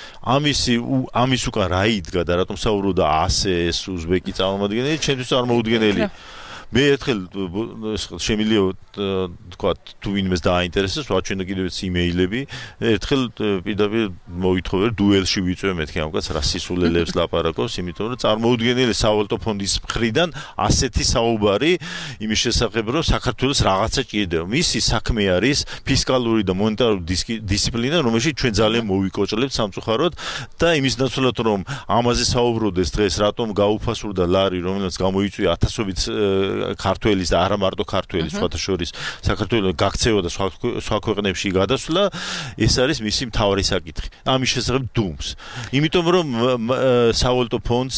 [SPEAKER 3] ამის უკან რა იდგა და რატომ საუბრობდა ასე ეს უზბეკი წარმომადგენელი, ჩემთვის წარმოუდგენელი. მე ერთხელ შემიძლია თქვა თუ ვინმეს დააინტერესებს, ვაჩვენე კიდევაც იმეილები, ერთხელ პირდაპირ მოვითხოვე დუელში ვიწვე მეთქი ამ კაცს რა სისულელებს ლაპარაკობს, იმიტომ რომ წარმოუდგენელი სავალუტო ფონდის მხრიდან ასეთი საუბარი იმის შესახებ, რომ საქართველოს რაღაცა ჭირდება. მისი საქმე არის ფისკალური და მონეტარული დისციპლინა, რომელშიც ჩვენ ძალიან მოვიკოჭლებთ სამწუხაროდ და იმის ნაცვლად რომ ამაზე საუბრობდეს დღეს, რატომ გაუფასურდა ლარი, რომელიც გამოიწვია ათასობით ქართველის და არა მარტო ქართველის, სხვათა შორის საქართველოს გაქცევა და სხვა ქვეყნებში გადასვლა, ეს არის მისი მთავარი საკითხი. ამის შესახებ დუმს. იმიტომ რომ სავალუტო ფონდს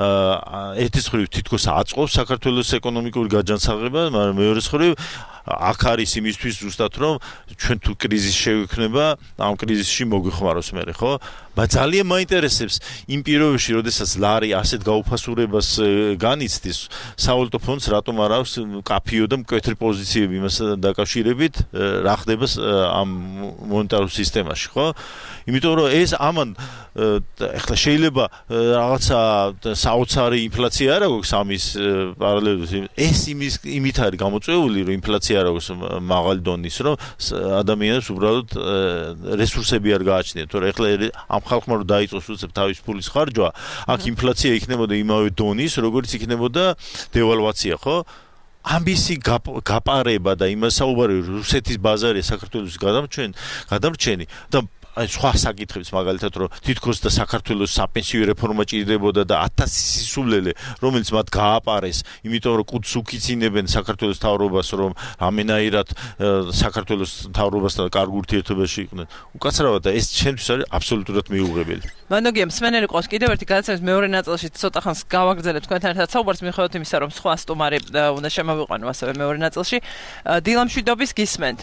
[SPEAKER 3] ერთის მხრივ თითქოს აწყობს საქართველოს ეკონომიკური გაჯანსაღება, მაგრამ მეორე მხრივ აქ არის იმისთვის ზუსტად რომ ჩვენ თუ კრიზისი შეგვექმნება, ამ კრიზისში მოგვიხმაროს მე, ხო? ძალიან მაინტერესებს იმ პირობებში, როდესაც ლარი ასეთ გაუფასურებას განიცდის, სავალუტო ფონდს რატომ არ აქვს კაფიო და მკვეთრი პოზიციები იმასთან დაკავშირებით, რა ხდება ამ მონეტარულ სისტემაში, ხო? იმიტომ რომ ეს ამან ეხლა შეიძლება რაღაცა საოცარი ინფლაცია არ აქვს ამის პარალელურად, ეს იმით არის გამოწვეული, რომ ინფლაცია არ აქვს მაღალი დონის, რომ ადამიანებს უბრალოდ რესურსები არ გააჩნიათ, თორე ეხლა ამ ხალხმა რომ დაიწყოს უცებ თავის ფულის ხარჯვა, აქ ინფლაცია იქნებოდა იმავე დონის, როგორც იქნებოდა დევალვაცია, ხო? ამისი გაპარება და იმასაუბარი რუსეთის ბაზარია საქართველოს გადამრჩენი და აი სხვა საკითხებს მაგალითად რომ თითქოს და საქართველოს საპენსიო რეფორმა ჭირდებოდა და 1000 სისულელე რომელიც მათ გააპარეს, იმიტომ რომ კუდს უკიცინებენ საქართველოს თავრობას რომ ამენაირად საქართველოს თავრობასთან კარგ ურთიერთობაში იყვნენ. უკაცრავად და ეს ჩემთვის არის აბსოლუტურად მიუღებელი.
[SPEAKER 2] მანოგია მსმენელი ყავს კიდევ ერთი გადაცემის მეორე ნაწილში ცოტა ხანს გავაგრძელებ თქვენთან ერთად საუბარს მიუხედავად იმისა რომ სხვა სტუმარი უნდა შემოვიყვანო ასევე მეორე ნაწილში. დილამშვიდობის გისმენთ.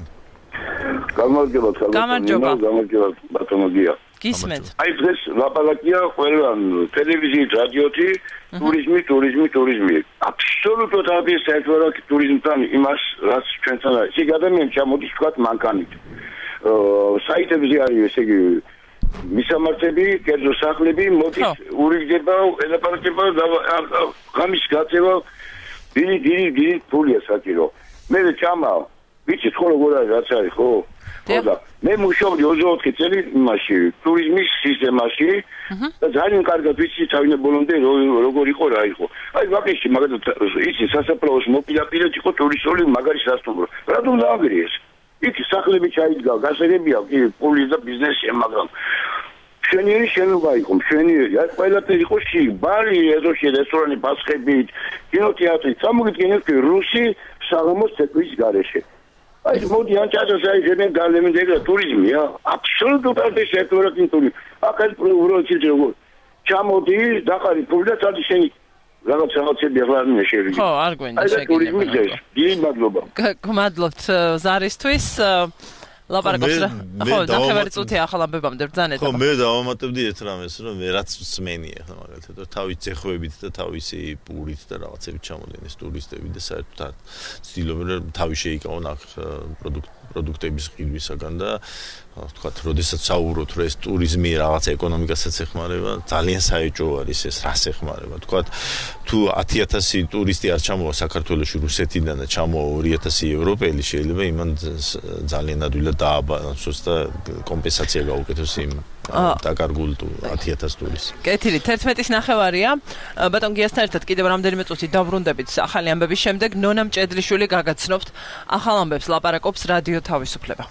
[SPEAKER 5] გამარჯობა ბატონოგია.
[SPEAKER 2] გისმენთ.
[SPEAKER 5] აი დღეს ლაპარაკია ყველა ტელევიზიით, რადიოთი, ტურიზმი. აბსოლუტურად არის საერთოდ ტურიზმთან იმას, რაც ჩვენთან არის. ეს ადამიანი ჩამოდის თქვათ მანქანით. საიტებზე არის ესე იგი მისამართები, კერძო სახლები, მოდის ურიგდება, ელაპარაკება და ღამის გაწევა დიდი ფულია საჭირო. მე ჩამავა ვიცით ხო როგორ არის რაც არის ხო? ხოდა მე მუშაობდი 24 წელი იმაში ტურიზმის სისტემაში და ძალიან კარგად ვიცი თავიდან ბოლომდე როგორ იყო რა იყო. აი ვაკეში მაგალითად იცი სასაფლაოს მოპირდაპირედ იყო ტურისტული მაგარი სასტუმრო. რატომ დააგრიეს? იქ სახლები ჩაიდგა, გასაგებია კი პულის და ბიზნესია, მაგრამ მშვენიერი შენობა იყო, მშვენიერი. აი ყველაფერი იყო ბარი, ეზოში რესტორანი, პასხებით, კინოთეატრი. წამოგიდგენთ რუსი საღამოს ცეკვის გარეშე. აი მოდი ან ჩაძასაი ზემენ გალემენდეგა ტურიზმია, აბსოლუტურად სექტორატინ ტურიზმი. აქ პროუბროჩი როგორ ჩამოდი, დაყარი პული და წადი შენი რაღაცები ახლა არ შეიძლება.
[SPEAKER 2] ხო, არ გვინდა შეგიძლია.
[SPEAKER 5] დიდი მადლობა.
[SPEAKER 2] გმადლობთ ზარისთვის. ლაპარაკობს რა. ხო, ნახევარი წუთი ახალ ამბებამდე ბრძანეთ.
[SPEAKER 3] ხო, მე დავამატებდი ერთ რამეს, რომ მე რაც სმენია ახლა მაგალითად, რომ თავის ძეხვებით და თავისი პურით და რაღაცებით ჩამოდენეს ტურისტები და საერთოდ ცდილობენ რომ თავი შეიკავონ აქ პროდუქტების ყიდვისაგან და ვთქვათ, როდესაც საუბრობთ რომ ეს ტურიზმი რაღაც ეკონომიკასაც ეხმარება, ძალიან საეჭვო არის ეს რას ეხმარება. ვთქვათ, თუ 10000 ტურისტი არ ჩამოვა საქართველოში რუსეთიდან და ჩამოვა 2000 ევროპელი, შეიძლება იმან ძალიან ადვილად დააბალანსოს და კომპენსაცია გაუკეთოს იმ დაკარგულ 10000 ტურისტს.
[SPEAKER 2] კეთილი, 11:09-ია. ბატონ გიასთან ერთად კიდევ რამდენიმე წუთი დავბრუნდებით ახალი ამბების შემდეგ. ნონა მჭედლიშვილი გაგაცნობთ ახალ ამბებს, ლაპარაკობს რადიო თავისუფლება.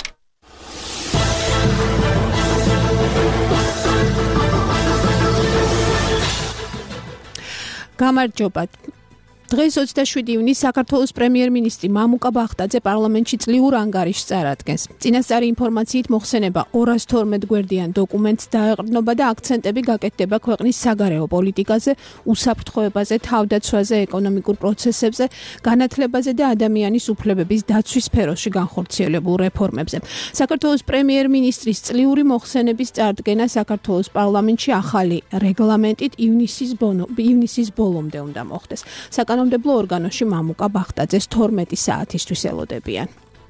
[SPEAKER 6] გამარჯობა. დღეს 27 ივნისს საქართველოს პრემიერ-მინისტრი მამუკა ბახტაძე პარლამენტში წლიურ ანგარიშს წარადგენს. წინასწარი ინფორმაციით მოხსენება 212 გვერდიან დოკუმენტს დაეყრდნობა და აქცენტები გაკეთდება ქვეყნის საგარეო პოლიტიკაზე, უსაფრთხოებაზე, თავდაცვაზე, ეკონომიკურ პროცესებზე, განათლებაზე და ადამიანის უფლებების დაცვის სფეროში განხორციელებულ რეფორმებზე. საქართველოს პრემიერ-მინისტრის წლიური მოხსენების წარდგენა საქართველოს პარლამენტში ახალი რეგლამენტით ივნისის ბოლომდე უნდა მოხდეს. საკანონმდებლო ორგანოში მამუკა ბახტაძეს 12 საათისთვის ელოდებიან.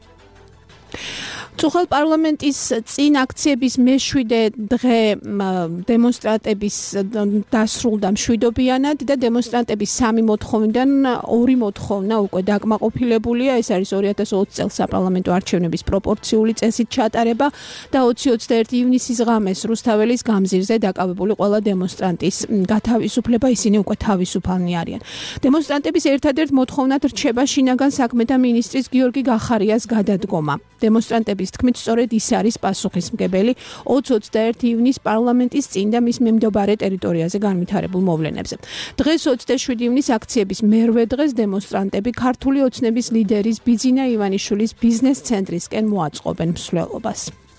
[SPEAKER 6] წუხელ პარლამენტის წინ აქციების მე-7 დღე დემონსტრანტების დასრულდა მშვიდობიანად და დემონსტრანტების 3 მოთხოვნიდან 2 მოთხოვნა უკვე დაკმაყოფილებულია. ეს არის 2020 წელს საპარლამენტო არჩევნების პროპორციული წესით ჩატარება და 20-21 ივნისის ღამეს რუსთაველის გამზირზე დაკავებული ყველა დემონსტრანტის გათავისუფლება, ისინი უკვე თავისუფალნი არიან. დემონსტრანტების ერთადერთ მოთხოვნად რჩება შინაგან საქმეთა მინისტრის გიორგი გახარიას გადადგომა. დემონსტრანტების თქმით, სწორედ ის არის პასუხისმგებელი 20-21 ივნის პარლამენტის წინ და მის მიმდებარე ტერიტორიაზე განვითარებულ მოვლენებზე. დღეს 27 ივნის აქციების მერვე დღეს დემონსტრანტები ქართული ოცნების ლიდერის ბიძინა ივანიშვილის ბიზნეს ცენტრისკენ მოაწყობენ მსვლელობას.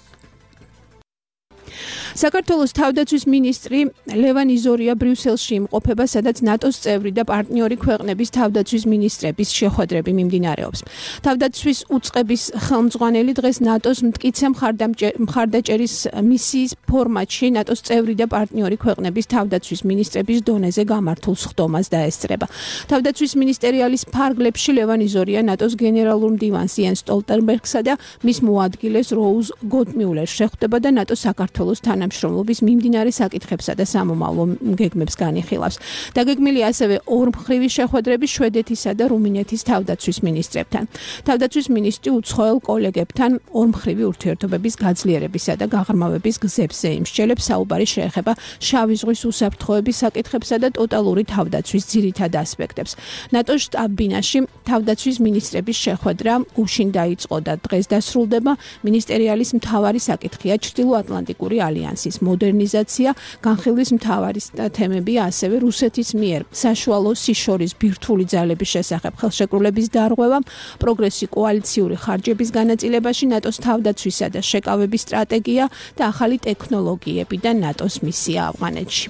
[SPEAKER 6] საქართველოს თავდაცვის მინისტრი ლევან იზორია ბრიუსელში იმყოფება, სადაც ნატოს წევრი და პარტნიორი ქვეყნების თავდაცვის მინისტრების შეხვედრები მიმდინარეობს. თავდაცვის უწყების ხელმძღვანელი დღეს ნატოს მტკიცე მხარდაჭერის მისიის ფორმატში ნატოს წევრი და პარტნიორი ქვეყნების თავდაცვის მინისტრების დონეზე გამართულ სხდომას დაესწრება. თავდაცვის მინისტერიალის ფარგლებში ლევან იზორია ნატოს გენერალურ მდივანს იენს სტოლტენბერგსა და მის მოადგილეს როუზ გოტმიულერს შეხვდება და ნატოს საქართველოს თანამშრომლობის მიმდინარე საკითხებსა და სამომავლო გეგმებს განიხილავს. დაგეგმილია ასევე ორმხრივი შეხვედრები შვედეთისა და რუმინეთის თავდაცვის მინისტრებთან. თავდაცვის მინისტრი უცხოელ კოლეგებთან ორმხრივი ურთიერთობების გაძლიერებისა და გაღრმავების გზებზე იმსჯელებს. საუბარი შეეხება შავი ზღვის უსაფრთხოების საკითხებსა და ტოტალური თავდაცვის ძირითად ასპექტებს. ნატოს შტაბ-ბინაში თავდაცვის მინისტრების შეხვედრა გუშინ დაიწყო და დღეს დასრულდება. მინისტერიალის მთავარი საკითხია ჩრდილოატლანტიკური ალიანსის მოდერნიზაცია, განხილვის მთავარი თემებია ასევე რუსეთის მიერ საშუალო სიშორის ბირთვული ძალების შესახებ ხელშეკრულების დარღვევა, პროგრესი კოალიციური ხარჯების განაწილებაში, ნატოს თავდაცვისა და შეკავების სტრატეგია და ახალი ტექნოლოგიები და ნატოს მისია ავღანეთში.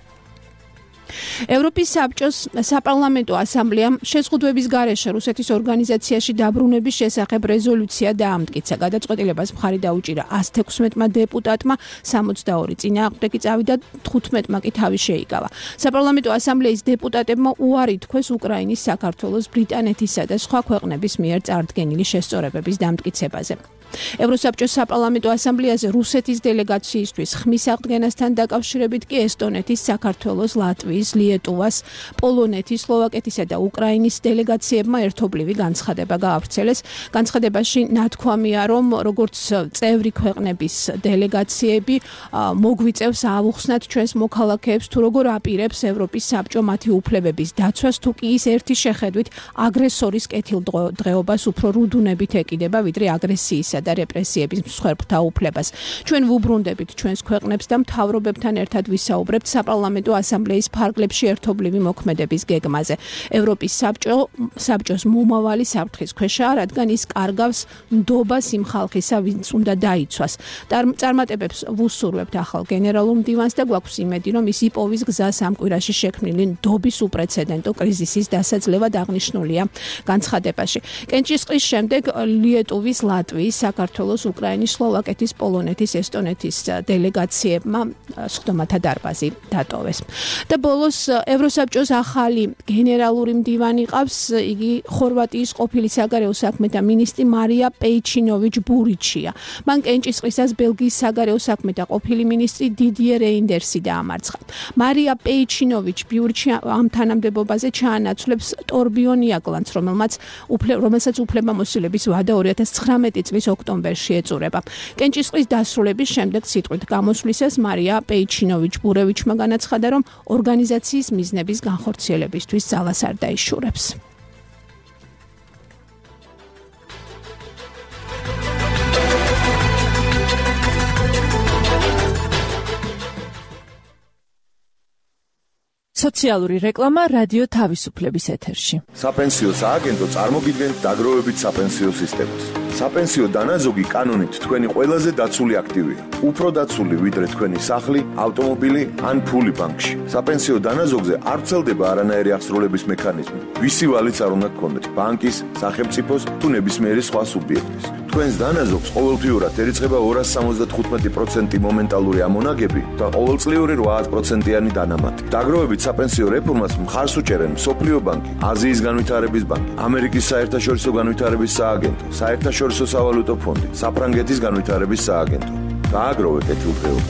[SPEAKER 6] ევროპის საბჭოს საპარლამენტო ასამბლეამ შეზღუდვების გარეშე რუსეთის ორგანიზაციაში დაბრუნების შესახებ რეზოლუცია დაამტკიცა. გადაწყვეტილებას მხარი დაუჭირა 116-მა დეპუტატმა, 62 წინააღმდეგი წავიდა, 15-მა კი თავი შეიკავა. საპარლამენტო ასამბლეის დეპუტატებმა უარი თქვეს უკრაინის, საქართველოს, ბრიტანეთისა და სხვა ქვეყნების მიერ წარდგენილი შესწორებების დამტკიცებაზე. ევროსაბჭოს საპარლამენტო ასამბლეაზე რუსეთის დელეგაციისთვის ხმის აღდგენასთან დაკავშირებით კი ესტონეთის, საქართველოს, ლატვიის, ლიეტუვას, პოლონეთის, სლოვაკეთისა და უკრაინის დელეგაციებმა ერთობლივი განცხადება გაავრცელეს. განცხადებაში ნათქვამია, რომ როგორც წევრი ქვეყნების დელეგაციები მოგვიწევს ავუხსნათ ჩვენს მოქალაქეებს, თუ როგორ აპირებს ევროპის საბჭო მათი უფლებების დაცვას, თუ კი ის ერთი შეხედვით აგრესორის კეთილდღეობას უფრო რუდუნებით ეკიდება, ვიდრე აგრესიისა და რეპრესიების მსხვერპლთა უფლებას. ჩვენ ვუბრუნდებით ჩვენს ქვეყნებს და მთავრობებთან ერთად ვისაუბრებთ საპარლამენტო ასამბლეის ფარგლებში ერთობლივი მოქმედების გეგმაზე. ევროპის საბჭოს მომავალი საფრთხის ქვეშაა, რადგან ის კარგავს ნდობას იმ ხალხისა, ვინც უნდა დაიცვას. წარმატებებს ვუსურვებთ ახალ გენერალურ მდივანს და გვაქვს იმედი, რომ ის იპოვის გზას ამ კვირაში შექმნილი ნდობის უპრეცედენტო კრიზისის დასაძლევად აღნიშნულია განცხადებაში. კენჭისყრის შემდეგ ლიეტუვის, ლატვიის, საქართველოს, უკრაინის, სლოვაკეთის, პოლონეთის, ესტონეთის დელეგაციებმა სხდომათა დარბაზი დატოვეს. და ბოლოს ევროსაბჭოს ახალი გენერალური მდივანი ყავს, იგი ხორვატიის ყოფილი საგარეო საქმეთა მინისტრი მარია პეიჩინოვიჩ-ბურიჩია. მან კენჭისყრისას ბელგიის საგარეო საქმეთა ყოფილი მინისტრი დიდიე რეინდერსი დაამარცხა. მარია პეიჩინოვიჩ-ბურიჩი ამ თანამდებობაზე ჩაანაცვლებს ტორბიონ იაგლანს, რომელსაც უფლებამოსილების ვადა 2019 წლის ოქტომბერში ეწურება. კენჭისყრის დასრულების შემდეგ სიტყვით გამოსვლისას მარია პეიჩინოვიჩ-ბურევიჩმა განაცხადა, რომ ორგანიზაციის მიზნების განხორციელებისთვის ძალას არ დაიშურებს.
[SPEAKER 7] სოციალური რეკლამა რადიო თავისუფლების ეთერში.
[SPEAKER 8] საპენსიო სააგენტო წარმოგიდგენთ დაგროვებით საპენსიო სისტემას. საპენსიო დანაზოგი კანონით თქვენი ყველაზე დაცული აქტივია. უფრო დაცული ვიდრე თქვენი სახლი, ავტომობილი ან ფული ბანკში. საპენსიო დანაზოგზე არ ვრცელდება არანაირი აღსრულების მექანიზმი. ვისი ვალიც არ უნდა გქონდეთ, ბანკის, სახელმწიფოს თუ ნებისმიერი სხვა სუბიექტის. თქვენს დანაზოგს ყოველთვიურად ერიცხება 275% მომენტალური ამონაგები და ყოველწლიური 8%-იანი დანამატი. დაგროვებით საპენსიო რეფორმას მხარს უჭერენ მსოფლიო ბანკი, აზიის განვითარების ბანკი, ამერიკის საერთაშორისო განვითარების სააგენტო, საერთაშორისო სავალუტო ფონდი, საფრანგეთის განვითარების სააგენტო. დააგროვეთ კეთილდღეობა.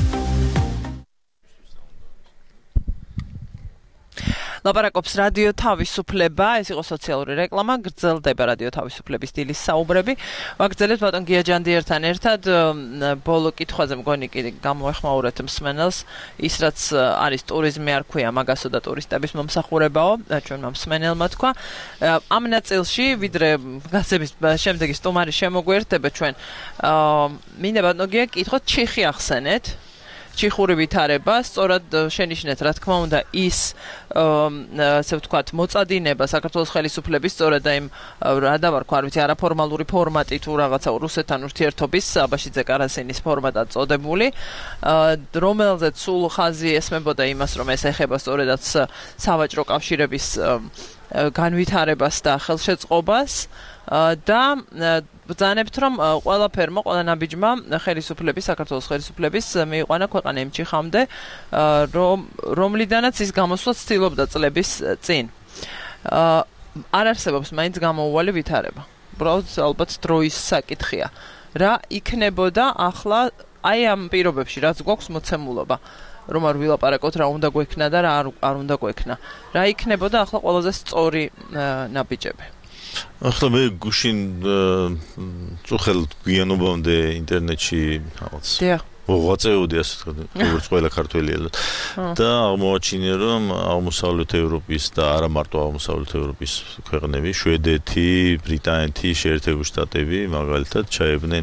[SPEAKER 2] ლაპარაკობს რადიო თავისუფლება, ეს იყო სოციალური რეკლამა, გრძელდება რადიო თავისუფლების დილის საუბრები. ვაგრძელებთ ბატონ გიაჯანდიერთან ერთად ბოლო კითხვაზე მგონი კი გამოეხმაურეთ მსმენელს, ის რაც არის ტურიზმი არ ქვია, მაგასო და ტურისტების მომსახურებაო, ჩვენმა მსმენელმა თქვა. ამ ნაწილში, ვიდრე გასების შემდეგი სტუმარი შემოგვერთება ჩვენ, მინდა ბატონო გია კითხოთ ჩიხი ახსენეთ. ჩიხური ვითარება, სწორად შენიშნეთ, რა თქმა უნდა, ის ასე ვთქვათ, მოწადინება საქართველოს ხელისუფლების სწორად იმ რა დავარქვა, არ ვიცი, არაფორმალური ფორმატი თუ რაღაცა რუსეთთან ურთიერთობის აბაშიძე კარასინის ფორმატად წოდებული, რომელზეც სულ ხაზი ესმებოდა იმას, რომ ეს ეხება სწორედაც სავაჭრო კავშირების განვითარებას და ხელშეწყობას და ბრძანებთ, რომ ყველა ნაბიჯმა ხელისუფლების, საქართველოს ხელისუფლების მიიყვანა ქვეყანა იმ ჩიხამდე, რომლიდანაც ის გამოსვლა ცდილობდა წლების წინ. არ არსებობს მაინც გამოუვალი ვითარება. უბრალოდ ალბათ დროის საკითხია. რა იქნებოდა ახლა აი ამ პირობებში, რაც გვაქვს მოცემულობა, რომ არ ვილაპარაკოთ რა უნდა გვექნა და რა არ უნდა გვექნა. რა იქნებოდა ახლა ყველაზე სწორი ნაბიჯები?
[SPEAKER 3] ახლა მე გუშინ წუხელთ გვიანობამდე ინტერნეტში რაღაც მოღვაწეოდი, ასე ვთქვათ, როგორც ყველა ქართველი ელო და აღმოაჩინე, რომ აღმოსავლეთ ევროპის და არა მარტო აღმოსავლეთ ევროპის ქვეყნები, შვედეთი, ბრიტანეთი, შეერთებული შტატები მაგალითად ჩაებნენ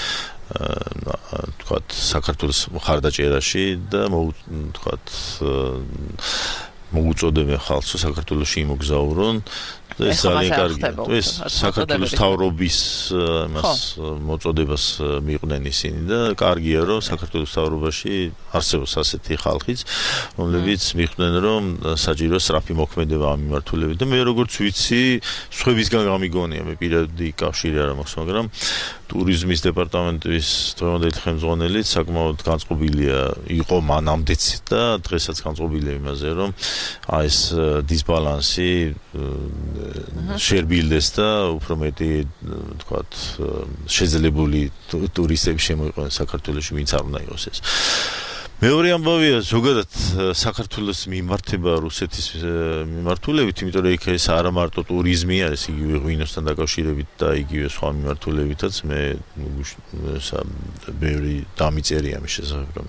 [SPEAKER 3] ვთქვათ საქართველოს მხარდაჭერაში და ვთქვათ მოუწოდებენ ხალხს საქართველოში იმოგზაურონ. ეს ძალიან კარგია. ეს საქართველოს თავრობის მას მოწოდებას მიყვნენ ისინი და კარგია, რომ საქართველოს თავრობაში არსებობს ასეთი ხალხიც, რომლებიც მიყვნენ, რომ საჭირო სწრაფი მოქმედება ამ მიმართულებით და მე როგორც ვიცი, სხვებისგან გამიგონია, მე პირადი კავშირი არ მაქვს, მაგრამ ტურიზმის დეპარტამენტის დღევანდელი ხელმძღვანელიც საკმაოდ განწყობილია, იყო მანამდეც და დღესაც განწყობილია იმაზე, რომ ეს დისბალანსი შერბილდეს და უფრო მეტი ვთქვათ შეძლებული ტურისტები შემოიყვნენ საქართველოში, ვინც არ უნდა იყოს ეს. მეორე ამბავია ზოგადად საქართველოს მიმართება რუსეთის მიმართულებით, იმიტომ რომ იქ ეს არა მარტო ტურიზმია, ეს იგივე ღვინოსთან დაკავშირებით და იგივე სხვა მიმართულებითაც მე ბევრი დამიწერია მის შესახებ, რომ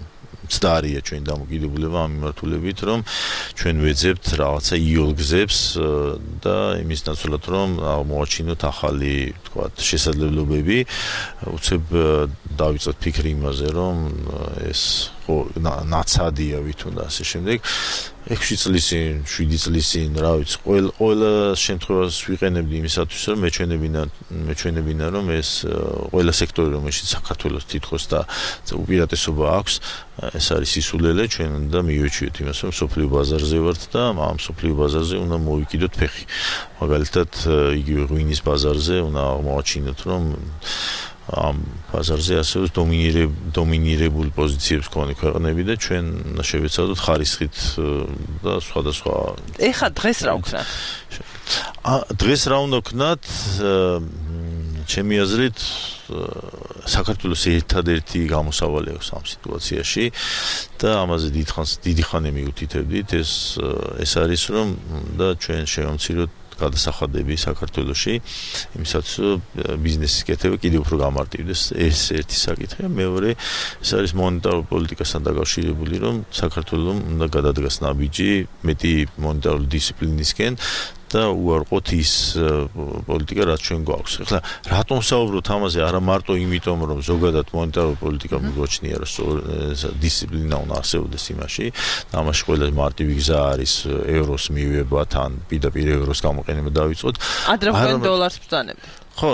[SPEAKER 3] მცდარია ჩვენ დამოკიდებულება ამ მიმართულებით, რომ ჩვენ ვეძებთ რაღაცა იოლ გზებს და იმის ნაცვლად რომ აღმოაჩინოთ ახალი, თქვათ, შესაძლებლობები, უცებ დავიწყოთ ფიქრი იმაზე, რომ ეს ნაცადია ვითომ და ასე შემდეგ. 6 წლის წინ, 7 წლის წინ, რა ვიცი, ყველა შემთხვევას ვიყენებდი იმისათვის, რომ მეჩვენებინა, რომ ეს ყველა სექტორი, რომელშიც საქართველოს თითქოს და უპირატესობა აქვს, ეს არის სისულელე, ჩვენ უნდა მივეჩვიოთ იმას, რომ სოფლიო ბაზარზე ვართ და ამ სოფლიო ბაზარზე უნდა მოვიკიდოთ ფეხი. მაგალითად, იგივე ღვინის ბაზარზე უნდა აღმოაჩინოთ, რომ ამ ბაზარზე ასევე დომინირებული პოზიციებს ქონი ქვეყნები და ჩვენ შევეცადოთ ხარისხით და სხვადასხვა.
[SPEAKER 2] ეხლა დღეს რა ვქნათ?
[SPEAKER 3] დღეს რა უნდა ვქნათ? ჩემი აზრით საქართველოს ერთადერთი გამოსავალი აქვს ამ სიტუაციაში და ამაზე დიდი ხანი მიუთითებდით. ეს არის რომ და ჩვენ შევამციროთ გადასახადები საქართველოში, იმისაც ბიზნესის კეთება კიდევ უფრო გამარტივდეს. ეს ერთი საკითხია. მეორე, ეს არის მონეტარული პოლიტიკასთან დაკავშირებული, რომ საქართველოს უნდა გადადგას ნაბიჯი მეტი მონეტარული დისციპლინისკენ და უარყოთ ის პოლიტიკა, რაც ჩვენ გვაქვს. ეხლა რატომ საუბრობთ ამაზე? არა მარტო იმიტომ, რომ ზოგადად მონეტარული პოლიტიკა მიგვაჩნია, რომ დისციპლინა უნდა არსებობდეს იმაში, და ამაში ყველა მარტივი გზა არის ევროს მივება, თან პირდაპირ ევროს გამოყენება დავიწყოთ.
[SPEAKER 2] ადრე დოლარს ბრძანებთ.
[SPEAKER 3] ხო,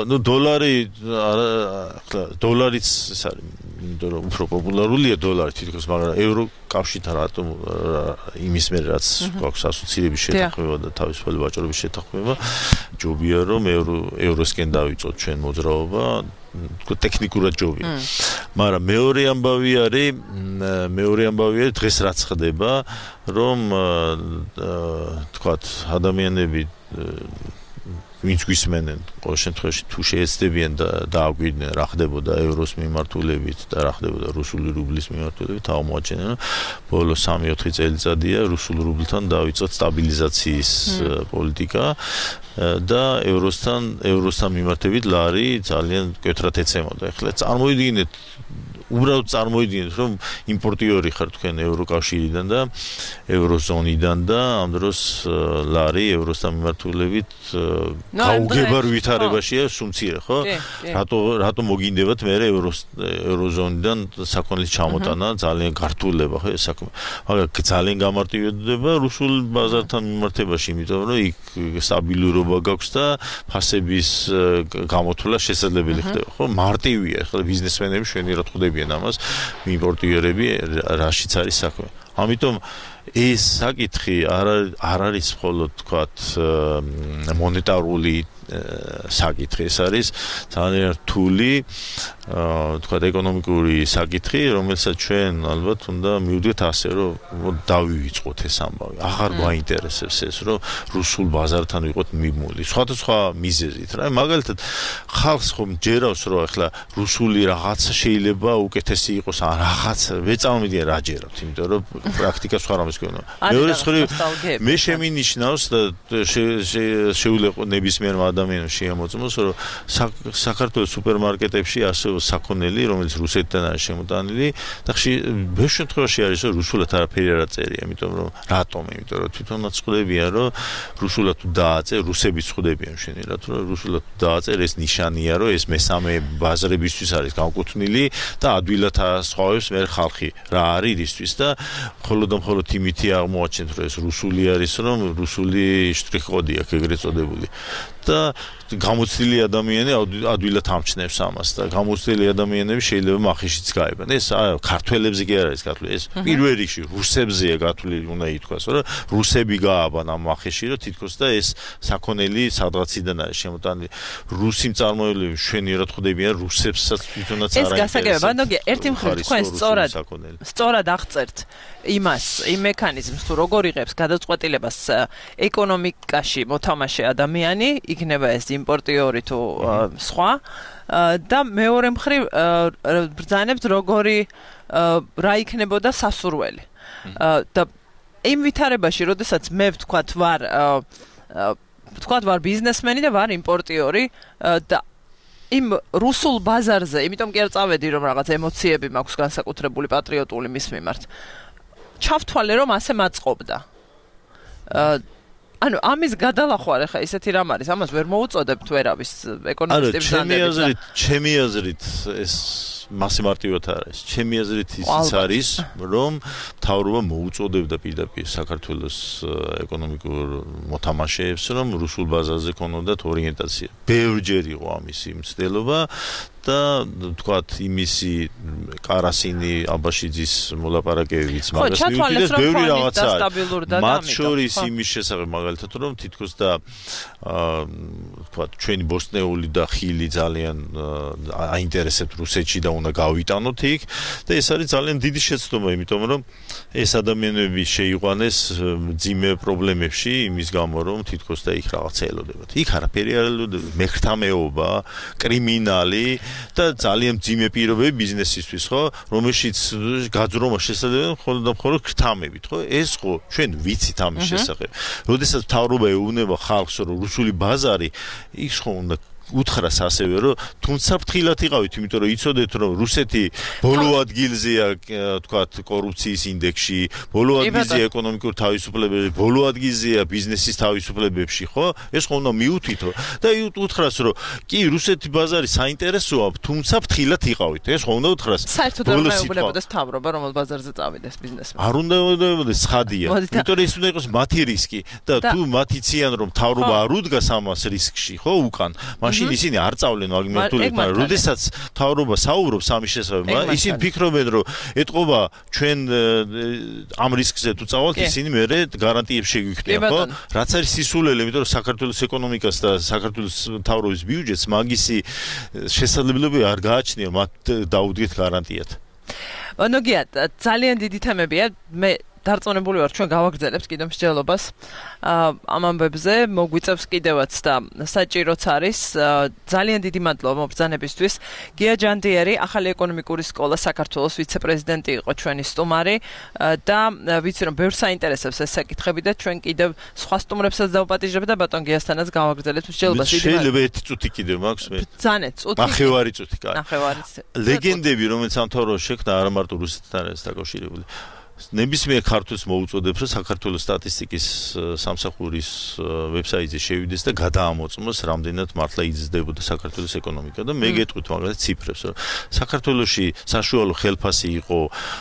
[SPEAKER 3] დოლარიც ეს არის, იმიტომ რომ უფრო პოპულარულია დოლარი თითქოს, მაგრამ ევრო კავშირთან რატომ იმის მე რაც გვაქვს ასოცირების შეთანხმება და თავისუფალი ვაჭრობის შეთანხმება, ჯობია რომ ევროსკენ დავიწყოთ ჩვენ მოძრაობა, ტექნიკურად ჯობია. მაგრამ მეორე ამბავი არის დღეს რაც ხდება, რომ თქვათ ადამიანები ვინც გვისმენენ, ყოველ შემთხვევაში თუ შეეცდებიან და დააგვირდნენ რა ხდებოდა ევროს მიმართულებით და რა ხდებოდა რუსული რუბლის მიმართულებით, აღმოაჩენენ, რომ ბოლო 3-4 წელიწადია რუსულ რუბლთან დავიწყოთ სტაბილიზაციის პოლიტიკა და ევროსთან მიმართებით ლარი ძალიან მკვეთრად ეცემოდა. ეხლა უბრალოდ წარმოიდგინეთ, რომ იმპორტიორი ხარ თქვენ ევროკავშირიდან და ევროზონიდან და ამ დროს ლარი ევროსთან მიმართულებით გაუგებარ ვითარებაშია სუმცირე, ხო? რატო მოგინდებათ მე ევროზონიდან საქონლის ჩამოტანა, ძალიან გართულება, ხო ეს საქმე. მაგრამ ძალიან გამარტივდება რუსულ ბაზართან მიმართებაში, იმიტომ რომ იქ სტაბილურობა გაქვს და ფასების გამოთვლა შესაძლებელი ხდება, ხო? მარტივია, ხო, ბიზნესმენები შვენიერად ხვდებიან ამას, იმპორტიორები რაშიც არის საქმე. ამიტომ ეს საკითხი არ არის მხოლოდ თქვათ მონეტარული საკითხი, ეს არის ძალიან რთული თქვათ ეკონომიკური საკითხი, რომელსაც ჩვენ ალბათ უნდა მივდგეთ ასე, რომ დავივიწყოთ ეს ამბავი. აღარ გვაინტერესებს ეს, რომ რუსულ ბაზართან ვიყოთ მიმული. სხვადასხვა მიზეზით რა. მაგალითად, ხალხს ხომ ჯერავს, რომ ახლა რუსული რაღაცა შეიძლება უკეთესი იყოს, ან რაღაც ვეწამოდიან რა ჯერავთ, იმიტომ რომ პრაქტიკა სხვა რამეს გვეუბნება. მეორე მხრივ, მე შემინიშნავს და შეულეყო ნებისმიერ ადამიანს შეამოწმოს, რომ საქართველოს სუპერმარკეტებში ასევე საქონელი, რომელიც რუსეთიდან არის შემოტანილი, და ბევრ შემთხვევაში არის, რომ რუსულად არაფერი არ წერია, იმიტომ რომ რატომ? იმიტომ რომ თვითონაც ხვდებიან, რომ რუსულად თუ დააწერ, რუსებიც ხვდებიან შენერად, რომ რუსულად თუ დააწერ, ეს ნიშანია, რომ ეს მესამე ბაზრებისთვის არის განკუთვნილი და ადვილად ასხვავებს მე ხალხი რა არის ისთვის და მხოლოდ იმითი აღმოაჩენთ, რომ ეს რუსული არის, რომ რუსული შტრიხ-კოდი აქვს ეგრეთ წოდებული. და გამოცდილი ადამიანი ადვილად ამჩნევს ამას და გამოცდილი ადამიანები შეიძლება მახიშიც გაებან. ეს ქართველებზე კი არ არის გათვლილი, ეს პირველ რიგში რუსებზეა გათვლილი, უნდა ითქვას, რომ რუსები გააბან ამ მახიში, რომ თითქოს და ეს საქონელი სადღაციდან არის შემოტანილი. რუსი მწარმოებლები შვენიერად ხვდებიან რუსებსაც თვითონაც არ აინტერესებს. ეს
[SPEAKER 2] გასაგებია, ბანდოგი, ერთი მხრივ თქვენ სწორად აღწერთ იმას, იმ მექანიზმს, თუ როგორ იღებს გადაწყვეტილებას ეკონომიკაში მოთამაშე ადამიანი, იქნება ეს იმპორტიორი თუ სხვა და მეორე მხრივ ბრძანებთ როგორი რა იქნებოდა სასურველი. და იმ ვითარებაში, როდესაც მე ვთქვათ ვარ ბიზნესმენი და ვარ იმპორტიორი და იმ რუსულ ბაზარზე, იმიტომ კი არ წავედი რომ რაღაც ემოციები მაქვს განსაკუთრებული პატრიოტული მის მიმართ. ჩავთვალე რომ ასე მაწყობდა. ანუ ამის გადალახვა ხა ისეთი რამ არის, ამას ვერ მოუწოდებთ ვერავის ეკონომისტების
[SPEAKER 3] ძანებით. ჩემი აზრით ეს მასე მარტივად არის. ჩემი აზრით ისიც არის, რომ მთავრობა მოუწოდებდა პირდაპირ საქართველოს ეკონომიკურ მოთამაშეებს, რომ რუსულ ბაზარზე ქონოდათ ორიენტაცია. ბევრჯერ იყო ამისი მცდელობა და თქვათ იმისი კარასინი აბაშიძის მოლაპარაკებებიც მაგას მიუწვდეს ბევრი რაღაცა. მათ შორის იმის შესახებ მაგალითად რომ თითქოს და თქვათ ჩვენი ბოსტნეული და ხილი ძალიან აინტერესებთ რუსეთში და უნდა გავიტანოთ იქ და ეს არის ძალიან დიდი შეცდომა, იმიტომ რომ ეს ადამიანები შეიყვანეს ძიმე პრობლემებში იმის გამო რომ თითქოს და იქ რაღაცა ელოდებათ. იქ არაფერი არ ელოდებათ, მეხთამეობა, კრიმინალი და ძალიან ძიმე პირობები ბიზნესისთვის, ხო, რომელშიც გაძრომა შესაძლებელია მხოლოდ და მხოლოდ ქრთამებით, ხო? ეს ხო ჩვენ ვიცით ამის შესახებ. როდესაც მთავრობა ეუბნება ხალხს, რომ რუსული ბაზარი ის ხო უნდა უთხრას ასევე რომ თუმცა ფრთხილად იყავით, იმიტომ რომ იცოდეთ რომ რუსეთი ბოლო ადგილზეა თქვათ კორუფციის ინდექსში, ბოლო ადგილზეა ეკონომიკურ თავისუფლებებში, ბოლო ადგილზეა ბიზნესის თავისუფლებებში, ხო? ეს ხო უნდა მიუთითო და უთხრას რომ კი რუსეთი ბაზარი საინტერესოა, თუმცა ფრთხილად იყავით. ეს ხო უნდა უთხრას.
[SPEAKER 2] საერთოდ არ მეუბნებოდეს მთავრობა რომელ ბაზარზე წავიდეს ბიზნესმა.
[SPEAKER 3] არ უნდა მეუბნებოდეს, ცხადია. იმიტომ რომ ეს უნდა იყოს მათი რისკი და თუ მათ იციან რომ მთავრობა არ უდგას ამას რისკში, ხო, უკან ისინი არ წავლენ აგმენტულით, მაგრამ როდესაც მთავრობა საუბრობს ამის შესახებ, ისინი ფიქრობენ, რომ ეთყობა ჩვენ ამ რისკზე თუ წავალთ, ისინი მერე გარანტიებს შეგვიქმნიან, ხო? რაც არის სისულელე, იმიტომ რომ საქართველოს ეკონომიკას და საქართველოს მთავრობის ბიუჯეტს მაგისი შესაძლებლობები არ გააჩნია მათ დაუდგეთ გარანტიად.
[SPEAKER 2] ნოგია, ძალიან დიდი თემებია. მე დარწმუნებული ვარ ჩვენ გავაგრძელებთ კიდევ მსჯელობას ამ ამბებზე, მოგვიწევს კიდევაც და საჭიროც არის. ძალიან დიდი მადლობა მობრძანებისთვის. გია ჯანდიერი, ახალი ეკონომიკური სკოლა საქართველოს ვიცე-პრეზიდენტი იყო ჩვენი სტუმარი და ვიცი რომ ბევრს აინტერესებს ეს საკითხები და ჩვენ კიდევ სხვა სტუმრებსაც დავპატიჟებ და ბატონ გიასთანაც გავაგრძელებთ მსჯელობას.
[SPEAKER 3] შეიძლება ერთი წუთი კიდევ მაქვს მე.
[SPEAKER 2] ძალიან წუთი.
[SPEAKER 3] ნახევარი წუთი, კაი.
[SPEAKER 2] ნახევარი.
[SPEAKER 3] ლეგენდები, რომელიც ამ თოროს შექმნა არა მარტო რუსეთთან არის დაკავშირებული. ნებისმიერ ქართველს მოუწოდებს, რომ საქართველოს სტატისტიკის სამსახურის ვებსაიტზე შევიდეს და გადაამოწმოს, რამდენად მართლა იზრდებოდა საქართველოს ეკონომიკა და მე გეტყვით მაგალითად ციფრებს, რომ საქართველოში საშუალო ხელფასი იყო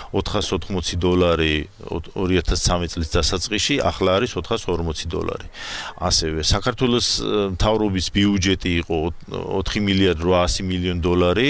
[SPEAKER 3] $480 2013 წლის დასაწყისში, ახლა არის $440. ასევე საქართველოს მთავრობის ბიუჯეტი იყო $4.8 მილიარდ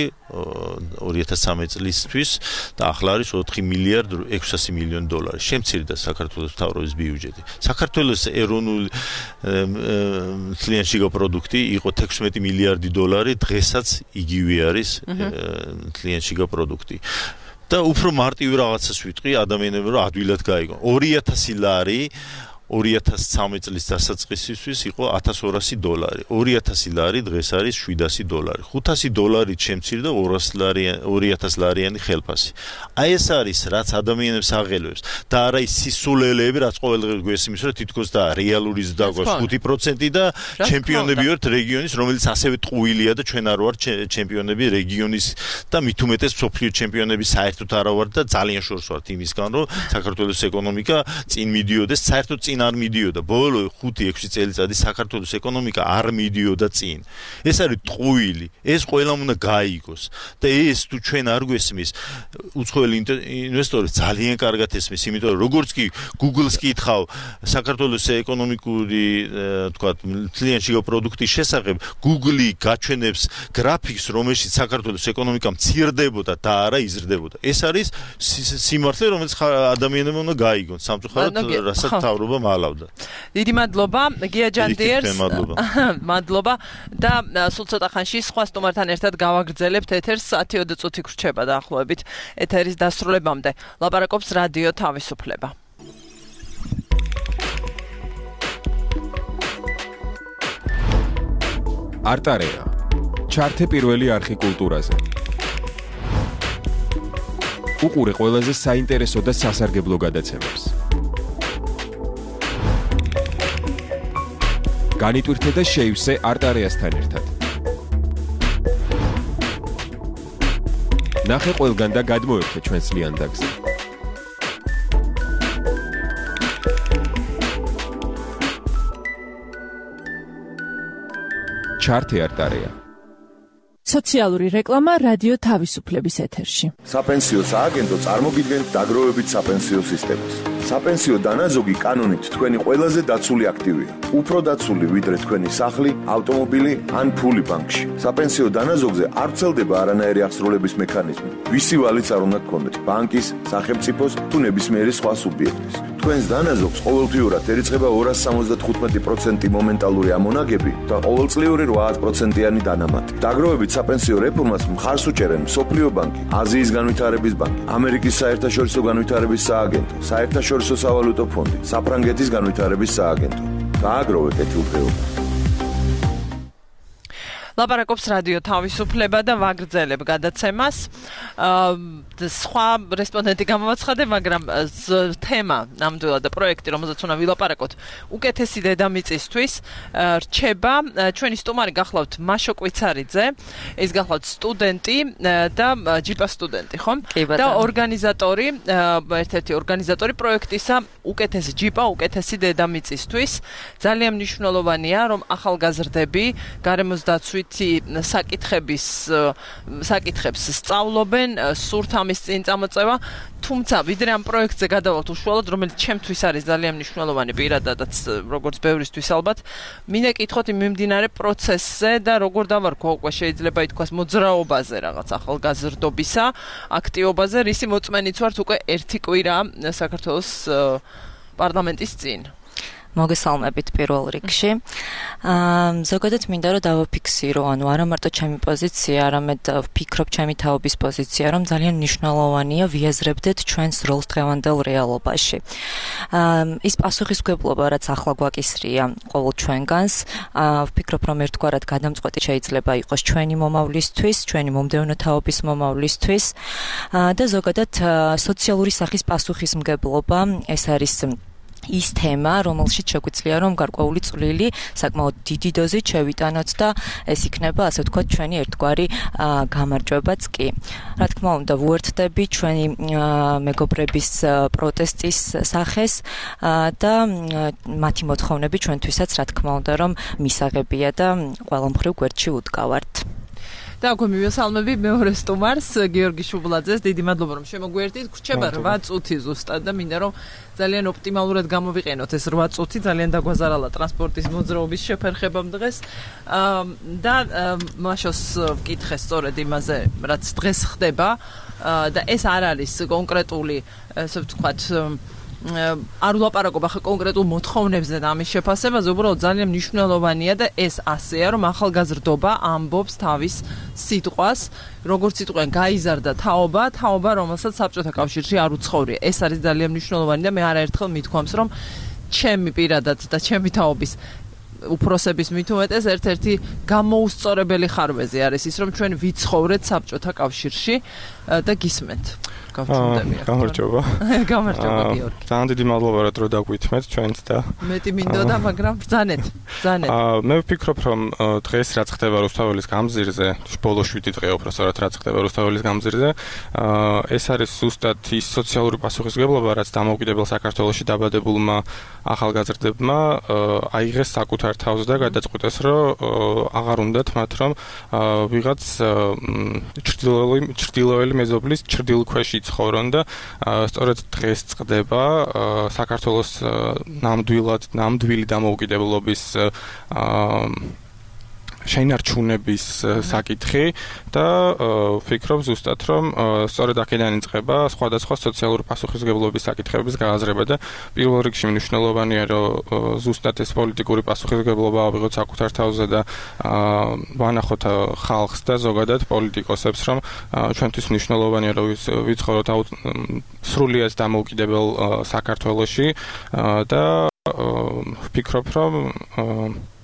[SPEAKER 3] 2013 წლისთვის და ახლა არის $4.6 მილიარდ. შემცირდა საქართველოს მთავრობის ბიუჯეტი. საქართველოს ეროვნული მთლიანშიგა პროდუქტი იყო $16 მილიარდი, დღესაც იგივე არის მთლიანშიგა პროდუქტი. და უფრო მარტივ რაღაცას ვიტყვი ადამიანებმა რომ ადვილად გაიგონ. $2000 2013 წლის დასაწყისისთვის იყო $1200. $2000 დღეს არის $700. $500 შემცირდა $2000 ხელფასი. აი ეს არის რაც ადამიანებს აღელვებს და არა ის სისულელეები, რაც ყოველდღე გვესმის, რომ თითქოს და რეალური ზრდა გვაქვს 5% და ჩემპიონები ვართ რეგიონის, რომელიც ასევე ტყუილია და ჩვენ არ ვართ ჩემპიონები რეგიონის და მით უმეტეს მსოფლიო ჩემპიონები საერთოდ არა ვართ და ძალიან შორს ვართ იმისგან, რომ საქართველოს ეკონომიკა წინ მიდიოდეს, საერთოდ წინ არ მიდიოდა. ბოლო 5-6 წელიწადი საქართველოს ეკონომიკა არ მიდიოდა წინ. ეს არის ტყუილი. ეს ყველამ უნდა გაიგოს. და ეს თუ ჩვენ არ გვესმის, უცხოელი ინვესტორი ძალიან კარგად ესმის, იმიტომ რომ როგორც კი Google-ს კითხავ საქართველოს ეკონომიკური, თქვათ, მთლიანშიგა პროდუქტის შესახებ, Google-ი გაჩვენებს გრაფიკს, რომელშიც საქართველოს ეკონომიკა მცირდებოდა და არა იზრდებოდა. ეს არის სიმართლე, რომელიც ადამიანებმა უნდა გაიგონ. სამწუხაროდ, რასაც მთავრობა მალავდა.
[SPEAKER 2] დიდი მადლობა გია ჯანდიერს. მადლობა და სულ ცოტა ხანში სხვა სტუმართან ერთად გავაგრძელებთ ეთერს 10 წუთი გრჩება დაახლოებით ეთერის დასრულებამდე. ლაპარაკობს რადიო თავისუფლება.
[SPEAKER 9] არტარეა. ჩართე პირველი არხი კულტურაზე. უყურე ყველაზე საინტერესო და სასარგებლო გადაცემებს. განიტვირთე და შეივსე არტარეასთან ერთად. ნახე ყველგან და გადმოერთე ჩვენს ლიანდაგზე. ჩარტი არტარია.
[SPEAKER 7] სოციალური რეკლამა რადიო თავისუფლების ეთერში.
[SPEAKER 8] საპენსიო სააგენტო წარმოგიდგენთ დაგროვებით საპენსიო სისტემას. საპენსიო დანაზოგი კანონით თქვენი ყველაზე დაცული აქტივია. უფრო დაცული ვიდრე თქვენი სახლი, ავტომობილი ან ფული ბანკში. საპენსიო დანაზოგზე არ ვრცელდება არანაირი აღსრულების მექანიზმი. ვისი ვალიც არ უნდა გქონდეთ, ბანკის, სახელმწიფოს თუ ნებისმიერი სხვა სუბიექტის. თქვენს დანაზოგს ყოველთვიურად ერიცხება 275% მომენტალური ამონაგები და ყოველწლიური 8%-იანი დანამატი. დაგროვებით საპენსიო რეფორმას მხარს უჭერენ მსოფლიო ბანკი, აზიის განვითარების ბანკი, ამერიკის საერთაშორისო განვითარების სააგენტო, საერთაშორისო სავალუტო ფონდი, საფრანგეთის განვითარების სააგენტო. გააგროვეთ ეთილფეობა.
[SPEAKER 2] ლაპარაკობს რადიო თავისუფლება და ვაგრძელებ გადაცემას. სხვა რესპონდენტი გამოვაცხადე, მაგრამ თემა ნამდვილად და პროექტი, რომელზეც უნდა ვილაპარაკოთ, უკეთესი დედამიწისთვის რჩება. ჩვენი სტუმარი გახლავთ მაშო კვიცარიძე, ეს გახლავთ სტუდენტი და ჯიპა სტუდენტი, ხო? და ორგანიზატორი, ერთ-ერთი ორგანიზატორი პროექტისა უკეთესი ჯიპა, უკეთესი დედამიწისთვის. ძალიან მნიშვნელოვანია, რომ ახალგაზრდები გარემოს დაცვით საკითხებს სწავლობენ, სურთ ამის წინ წამოწევა, თუმცა ვიდრე ამ პროექტზე გადავალთ უშუალოდ, რომელიც ჩემთვის არის ძალიან მნიშვნელოვანი პირადადაც, როგორც ბევრისთვის ალბათ, მინდა კითხოთ იმ მიმდინარე პროცესზე და როგორ დავარქვა უკვე შეიძლება ითქვას მოძრაობაზე, რაღაც ახალგაზრდობისა, აქტივობაზე, რისი მოწმენიც ვართ უკვე ერთი კვირა საქართველოს პარლამენტის წინ.
[SPEAKER 10] მოგესალმებით პირველ რიგში. ზოგადად მინდა რომ დავაფიქსირო, ანუ არა მარტო ჩემი პოზიცია, არამედ ვფიქრობ ჩემი თაობის პოზიცია, რომ ძალიან მნიშვნელოვანია ვიაზრებდეთ ჩვენს როლს დღევანდელ რეალობაში. ის პასუხისმგებლობა, რაც ახლა გვაკისრია ყოველ ჩვენგანს, ვფიქრობ რომ ერთგვარად გადამწყვეტი შეიძლება იყოს ჩვენი მომავლისთვის, ჩვენი მომდევნო თაობის მომავლისთვის და ზოგადად სოციალური სახის პასუხისმგებლობა, ეს არის ის თემა, რომელშიც შეგვიძლია რომ გარკვეული წვლილი საკმაოდ დიდი დოზით შევიტანოთ და ეს იქნება, ასე ვთქვათ, ჩვენი ერთგვარი გამარჯვებაც კი. რა თქმა უნდა, ვუერთდები ჩვენი მეგობრების პროტესტის სახეს და მათი მოთხოვნები ჩვენთვისაც, რა თქმა უნდა, რომ მისაღებია და ყველა მხრივ გვერდში უდგავართ.
[SPEAKER 2] და უკვე მივესალმები მეორე სტუმარს, გიორგი შუბლაძეს, დიდი მადლობა რომ შემოგვიერთით. გრჩება 8 წუთი ზუსტად და მინდა რომ ძალიან ოპტიმალურად გამოვიყენოთ ეს 8 წუთი, ძალიან დაგვაზარალა ტრანსპორტის მოძრაობის შეფერხებამ დღეს. და მაშოს ვკითხე სწორედ იმაზე, რაც დღეს ხდება და ეს არ არის კონკრეტული, ასე ვთქვათ, არ ვლაპარაკობ ახლა კონკრეტულ მოთხოვნებზე და ამის შეფასებაზე, უბრალოდ ძალიან მნიშვნელოვანია და ეს ასეა, რომ ახალგაზრდობა ამბობს თავის სიტყვას, როგორც იტყვიან, გაიზარდა თაობა, რომელსაც საბჭოთა კავშირში არ უცხოვრია. ეს არის ძალიან მნიშვნელოვანი და მე არაერთხელ მithქვამს, რომ ჩემი პირადად და ჩემი თაობის უფროსების მით უმეტეს ერთ-ერთი გამოუსწორებელი ხარვეზი არის ის, რომ ჩვენ ვიცხოვრეთ საბჭოთა კავშირში და გისმენთ.
[SPEAKER 11] გამარჯობა.
[SPEAKER 2] გამარჯობა გიორგი.
[SPEAKER 11] ძალიან დიდი მადლობა რომ დრო დაგვითმეთ ჩვენც და
[SPEAKER 2] მეტი მინდოდა, მაგრამ ბრძანეთ.
[SPEAKER 11] მე ვფიქრობ რომ დღეს რაც ხდება რუსთაველის გამზირზე, ბოლო 7 დღე უბრალოდ რაც ხდება რუსთაველის გამზირზე, ეს არის ზუსტად ის სოციალური პასუხისმგებლობა, რაც დამოუკიდებელ საქართველოში დაბადებულმა ახალგაზრდებმა აიღეს საკუთარ თავს და გადაწყვიტეს, რომ აღარ უნდათ მათ რომ ვიღაც ჩრდილოელი მეზობლის ჩრდილქვეშ ცხოვრონ და სწორედ დღეს წყდება საქართველოს ნამდვილი დამოუკიდებლობის შეინარჩუნების საკითხი და ვფიქრობ ზუსტად რომ სწორედ აქედან იწყება სხვადასხვა სოციალური პასუხისმგებლობის საკითხების გააზრება და პირველ რიგში მნიშვნელოვანია რომ ზუსტად ეს პოლიტიკური პასუხისმგებლობა ავიღოთ საკუთარ თავზე და ვანახოთ ხალხს და ზოგადად პოლიტიკოსებს რომ ჩვენთვის მნიშვნელოვანია რომ ვიცხოვროთ სრულიად დამოუკიდებელ საქართველოში და ვფიქრობ რომ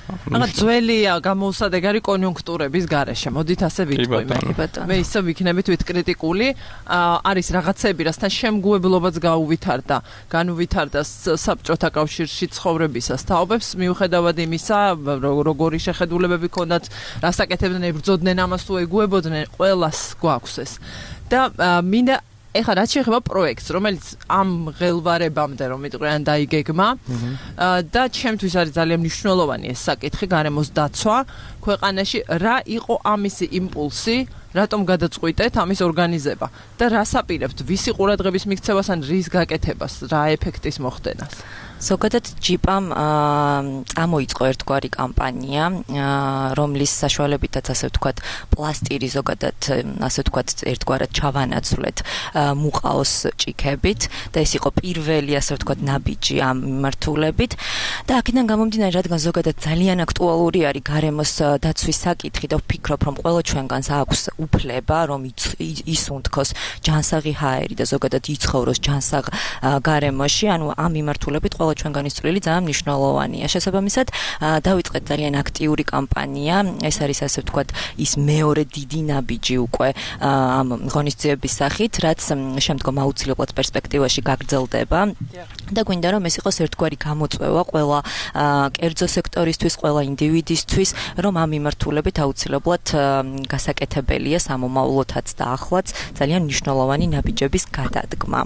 [SPEAKER 2] რაღაც ძველია გამოუსადეგარი კონიუნქტურების გარეშე. მოდით ასე ვიტყვი მე ისე ვიქნებით კრიტიკული. არის რაღაცები, რასთან შემგუებლობაც განუვითარდა საბჭოთა კავშირში ცხოვრებისას თაობებს მიუხედავად იმისა, როგორი შეხედულებები ქონდათ, რას აკეთებდნენ, ებრძოდნენ ამას თუ ეგუებოდნენ, ყველას გვაქვს ეს. და მინდა ეხლა რაც შეეხება პროექტს, რომელიც ამ ღელვარებამდე რომ მიტყვიან დაიგეგმა და ჩემთვის არის ძალიან მნიშვნელოვანი ეს საკითხი გარემოს დაცვა ქვეყანაში, რა იყო ამისი იმპულსი, რატომ გადაწყვიტეთ ამის ორგანიზება და რას აპირებთ, ვისი ყურადღების მიქცევას ან რის გაკეთებას, რა ეფექტის მოხდენას.
[SPEAKER 10] ზოგადად ჯიპამ წამოიწყო ერთგვარი კამპანია, რომლის საშუალებითაც ასე ვთქვათ, პლასტირი ზოგადად ასე ვთქვათ, ერთგვარად ჩავანაცვლეთ მუყაოს ჭიქებით და ეს იყო პირველი ასე ვთქვათ ნაბიჯი ამ მიმართულებით და აქედან გამომდინარე, რადგან ზოგადად ძალიან აქტუალური არის გარემოს დაცვის საკითხი და ვფიქრობ, რომ ყველა ჩვენგანს აქვს უფლება, რომ ისუნთქოს ჯანსაღი ჰაერი და ზოგადად იცხოვროს ჯანსაღ გარემოში, ანუ ამ მიმართულებით ყველა ჩვენგანის წვლილი ძალიან მნიშვნელოვანია. შესაბამისად, დავიწყეთ ძალიან აქტიური კამპანია. ეს არის ასე ვთქვათ, ის მეორე დიდი ნაბიჯი უკვე ამ ღონისძიების სახით, რაც შემდგომ აუცილებლად პერსპექტივაში გაგრძელდება. და გვინდა რომ ეს იყოს ერთგვარი გამოწვევა ყველა კერძო სექტორისთვის, ყველა ინდივიდისთვის, რომ ამ მიმართულებით აუცილებლად გასაკეთებელია სამომავლოთაც და ახლაც ძალიან მნიშვნელოვანი ნაბიჯების გადადგმა.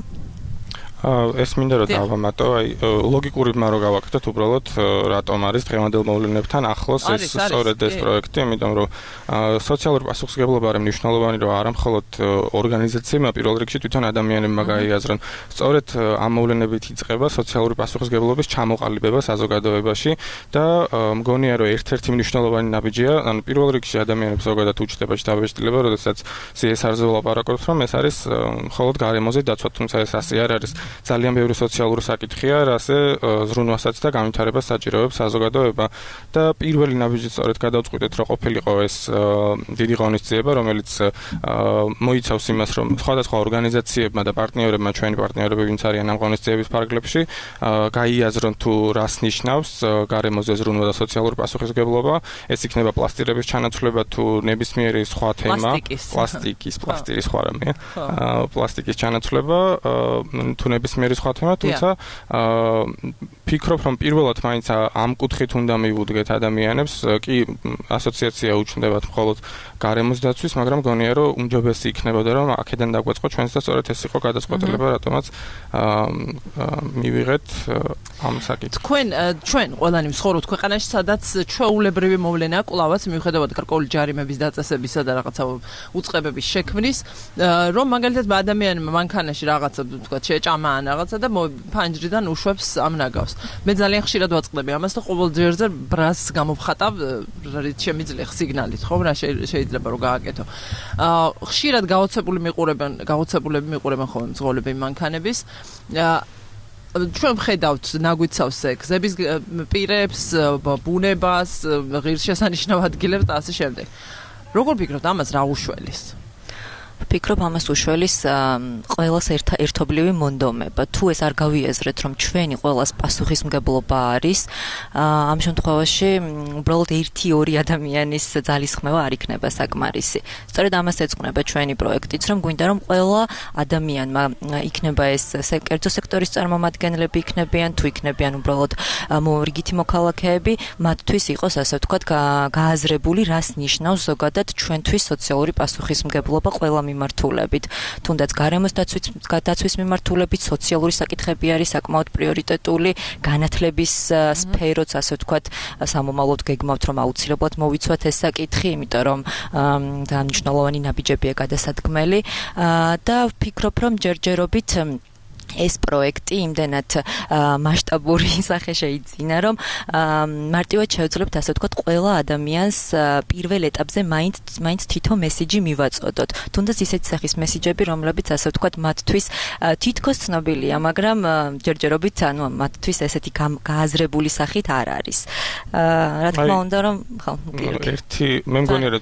[SPEAKER 11] ეს მინდა რომ დავამატო, აი ლოგიკური რო გავაკეთოთ უბრალოდ რატომ არის დღევანდელ მოვლენებთან ახლოს ეს სწორედ ეს პროექტი, იმიტომ რომ სოციალური პასუხისმგებლობა არის მნიშვნელოვანი, რომ არა მხოლოდ ორგანიზაციებმა, პირველ რიგში თვითონ ადამიანებმა გაიაზრონ. სწორედ ამ მოვლენებით იწყება სოციალური პასუხისმგებლობის ჩამოყალიბება საზოგადოებაში და მგონია რომ ერთ-ერთი მნიშვნელოვანი ნაბიჯია, ანუ პირველ რიგში ადამიანებს ზოგადად უჩნდება შთაბეჭდილება, როდესაც CSR-ზე ვლაპარაკობთ, რომ ეს არის მხოლოდ გარემოზე დაცვა, თუმცა ეს ასე არ არის. ძალიან ბევრი სოციალური საკითხია, რაზე ზრუნვასაც და განვითარებას საჭიროებს საზოგადოება და პირველი ნაბიჯი სწორედ გადავწყვიტეთ, რომ ყოფილიყო ეს დიდი ღონისძიება, რომელიც მოიცავს იმას, რომ სხვადასხვა ორგანიზაციებმა და პარტნიორებმა, ჩვენი პარტნიორები, ვინც არიან ამ ღონისძიების ფარგლებში, გაიაზრონ თუ რას ნიშნავს გარემოზე ზრუნვა და სოციალური პასუხისმგებლობა, ეს იქნება პლასტირების ჩანაცვლება თუ ნებისმიერი სხვა თემა, პლასტირის სხვა რამე, პლასტიკის ჩანაცვლება თუ ნებისმიერი სხვა თემა, თუმცა ფიქრობ, რომ პირველად მაინც ამ კუთხით უნდა მივუდგეთ ადამიანებს, კი ასოციაცია უჩნდებათ მხოლოდ გარემოს დაცვის, მაგრამ გონია რომ უმჯობესი იქნებოდა რომ აქედან დაგვეწყო ჩვენს და სწორედ ეს იყო გადაწყვეტილება, რატომაც მივიღეთ ამ საკითხს.
[SPEAKER 2] ჩვენ ყველანი მსხურობთ ქვეყანაში, სადაც ჩვეულებრივი მოვლენაა კლავაც მიუხედავად გარკვეული ჯარიმების დაწესებისა და რაღაცა უწყებების შექმნის, რომ მაგალითად ადამიანმა მანქანაში რაღაცა თქვა შეჭამა ან რაღაცა და ფანჯრიდან უშვებს ამ ნაგავს. მე ძალიან ხშირად ვაწყდები ამას და ყოველ ჯერზე ბრას გამოვხატავ, რით შემიძლია სიგნალით, ხო, რა შეიძლება რომ გააკეთო. ხშირად გაოცებულები მიყურებენ ხოლმე მძღოლები მანქანების. ჩვენ ვხედავთ ნაგვიცავს გზების პირებს, ბუნებას, ღირსშესანიშნავ ადგილებს და ასე შემდეგ. როგორ ფიქრობთ ამას რა უშველის?
[SPEAKER 10] ვფიქრობ ამას უშველის ყველას ერთობლივი მონდომება. თუ ეს არ გავიაზრეთ, რომ ჩვენი ყველას პასუხისმგებლობა არის, ამ შემთხვევაში უბრალოდ 1-2 ადამიანის ძალისხმევა არ იქნება საკმარისი. სწორედ ამას ეძღვნება ჩვენი პროექტიც, რომ გვინდა რომ ყველა ადამიანმა იქნება ეს კერძო სექტორის წარმომადგენლები იქნებიან, თუ იქნებიან უბრალოდ რიგითი მოქალაქეები, მათთვის იყოს ასე ვთქვათ გააზრებული, რას ნიშნავს ზოგადად ჩვენთვის სოციალური პასუხისმგებლობა ყველა მიმართულებით, თუნდაც გარემოს დაცვის მიმართულებით, სოციალური საკითხები არის საკმაოდ პრიორიტეტული, განათლების სფეროც ასე ვთქვათ, სამომავლოდ გეგმავთ, რომ აუცილებლად მოვიცვათ ეს საკითხი, იმიტომ რომ მნიშვნელოვანი ნაბიჯებია გადასადგმელი და ვფიქრობ, რომ ჯერჯერობით ეს პროექტი იმდენად მასშტაბური სახე შეიძინა, რომ მარტივად შევძლებთ ასე ვთქვათ, ყველა ადამიანს პირველ ეტაპზე მაინც თითო მესიჯი მივაწოდოთ. თუნდაც ისეთი სახის მესიჯები, რომლებიც ასე ვთქვათ, მათთვის თითქოს ცნობილია, მაგრამ ჯერჯერობით ანუ მათთვის ესეთი გააზრებული სახით არ არის. რა თქმა უნდა, რომ
[SPEAKER 11] მე მგონი რომ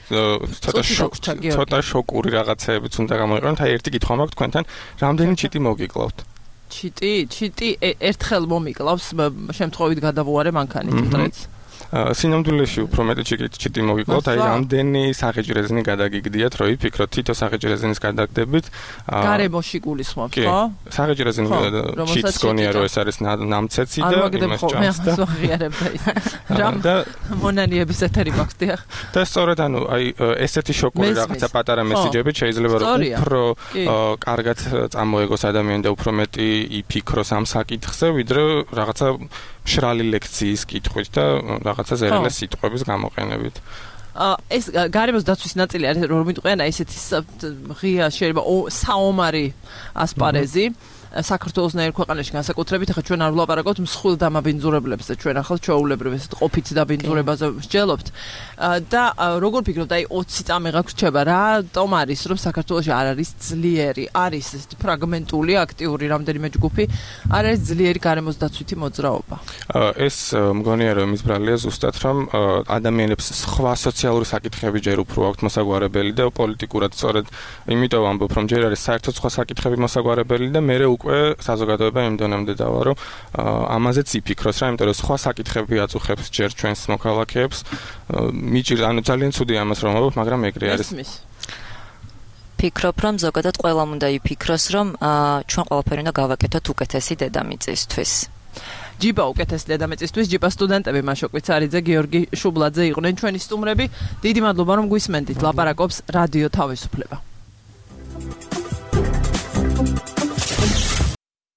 [SPEAKER 11] ცოტა შოკური რაღაცეებიც უნდა გამოიყენოთ. აი ერთი კითხვა მაქვს თქვენთან, რამდენი ჩიტი მოგიკლავთ?
[SPEAKER 2] ჩიტი ერთხელ მომიკლავს, შემთხვევით გადავუარე მანქანით დღეს.
[SPEAKER 11] სინამდვილეში უფრო მეტი ჩიტი მოვიკლოთ, აი რამდენი საღეჭრეზინი გადაგიგდიათ, რომ იფიქროთ თითო საღეჭრეზინის გადაგდებით.
[SPEAKER 2] გარემოში გულისხმობთ, ხო?
[SPEAKER 11] საღეჭრეზინი ჩიტს გონია, რომ ეს არის ნამცეცი და იმას ჭამს და
[SPEAKER 2] აღიარებდა ის. რამ მონანიების ეთერი მაქვს დიახ.
[SPEAKER 11] და სწორედ ანუ აი ესეთი შოკური რაღაცა პატარა მესიჯები შეიძლება რომ უფრო კარგად წამოეგოს ადამიანი და უფრო მეტი იფიქროს ამ საკითხზე, ვიდრე რაღაცა მშრალი ლექციის კითხვით და რაღაცა ზერელე სიტყვების გამოყენებით.
[SPEAKER 2] ეს გარემოს დაცვის ნაწილი არის რომ მიტყვიან აი ესეთი ღია შეიძლება საომარი ასპარეზი საქართველოსნაირ ქვეყანაში განსაკუთრებით ახლა ჩვენ არ ვლაპარაკობთ მსხვილ დამაბინძურებლებზე ჩვენ ახლა ჩვეულებრივ ესეთ ყოფით დაბინძურებაზე ვსჯელობთ და როგორ ფიქრობთ აი 20 წამი გაგვრჩება რა ტომ არის რომ საქართველოში არ არის ძლიერი არის ეს ფრაგმენტული აქტიური რამდენიმე ჯგუფი არ არის ძლიერი გარემოს დაცვითი მოძრაობა
[SPEAKER 11] ეს მგონია რომ ის ბრალია ზუსტად რომ ადამიანებს სხვა სოციალური საკითხები ჯერ უფრო აქვთ მოსაგვარებელი და პოლიტიკურად სწორედ იმიტომ ამბობ რომ ჯერ არის საერთოდ სხვა საკითხები მოსაგვარებელი და მე უკვე საზოგადოება იმ დონემდე დავა რომ ამაზეც იფიქროს რა იმიტომ რომ სხვა საკითხები აწუხებს ჯერ ჩვენს მოქალაქეებს მიჭირდა ანუ ძალიან ცუდია ამას რომ ამბობ მაგრამ ეგრე არის
[SPEAKER 10] ფიქრობ რომ ზოგადად ყველამ უნდა იფიქროს რომ ჩვენ ყველაფერი უნდა გავაკეთოთ უკეთესი დედამიწისთვის
[SPEAKER 2] ჯიბა უკეთესი დედამიწისთვის ჯიბა სტუდენტები მაშოკვიცარიძე გიორგი შუბლაძე იყვნენ ჩვენი სტუმრები დიდი მადლობა რომ გვისმენდით ლაპარაკობს რადიო თავისუფლება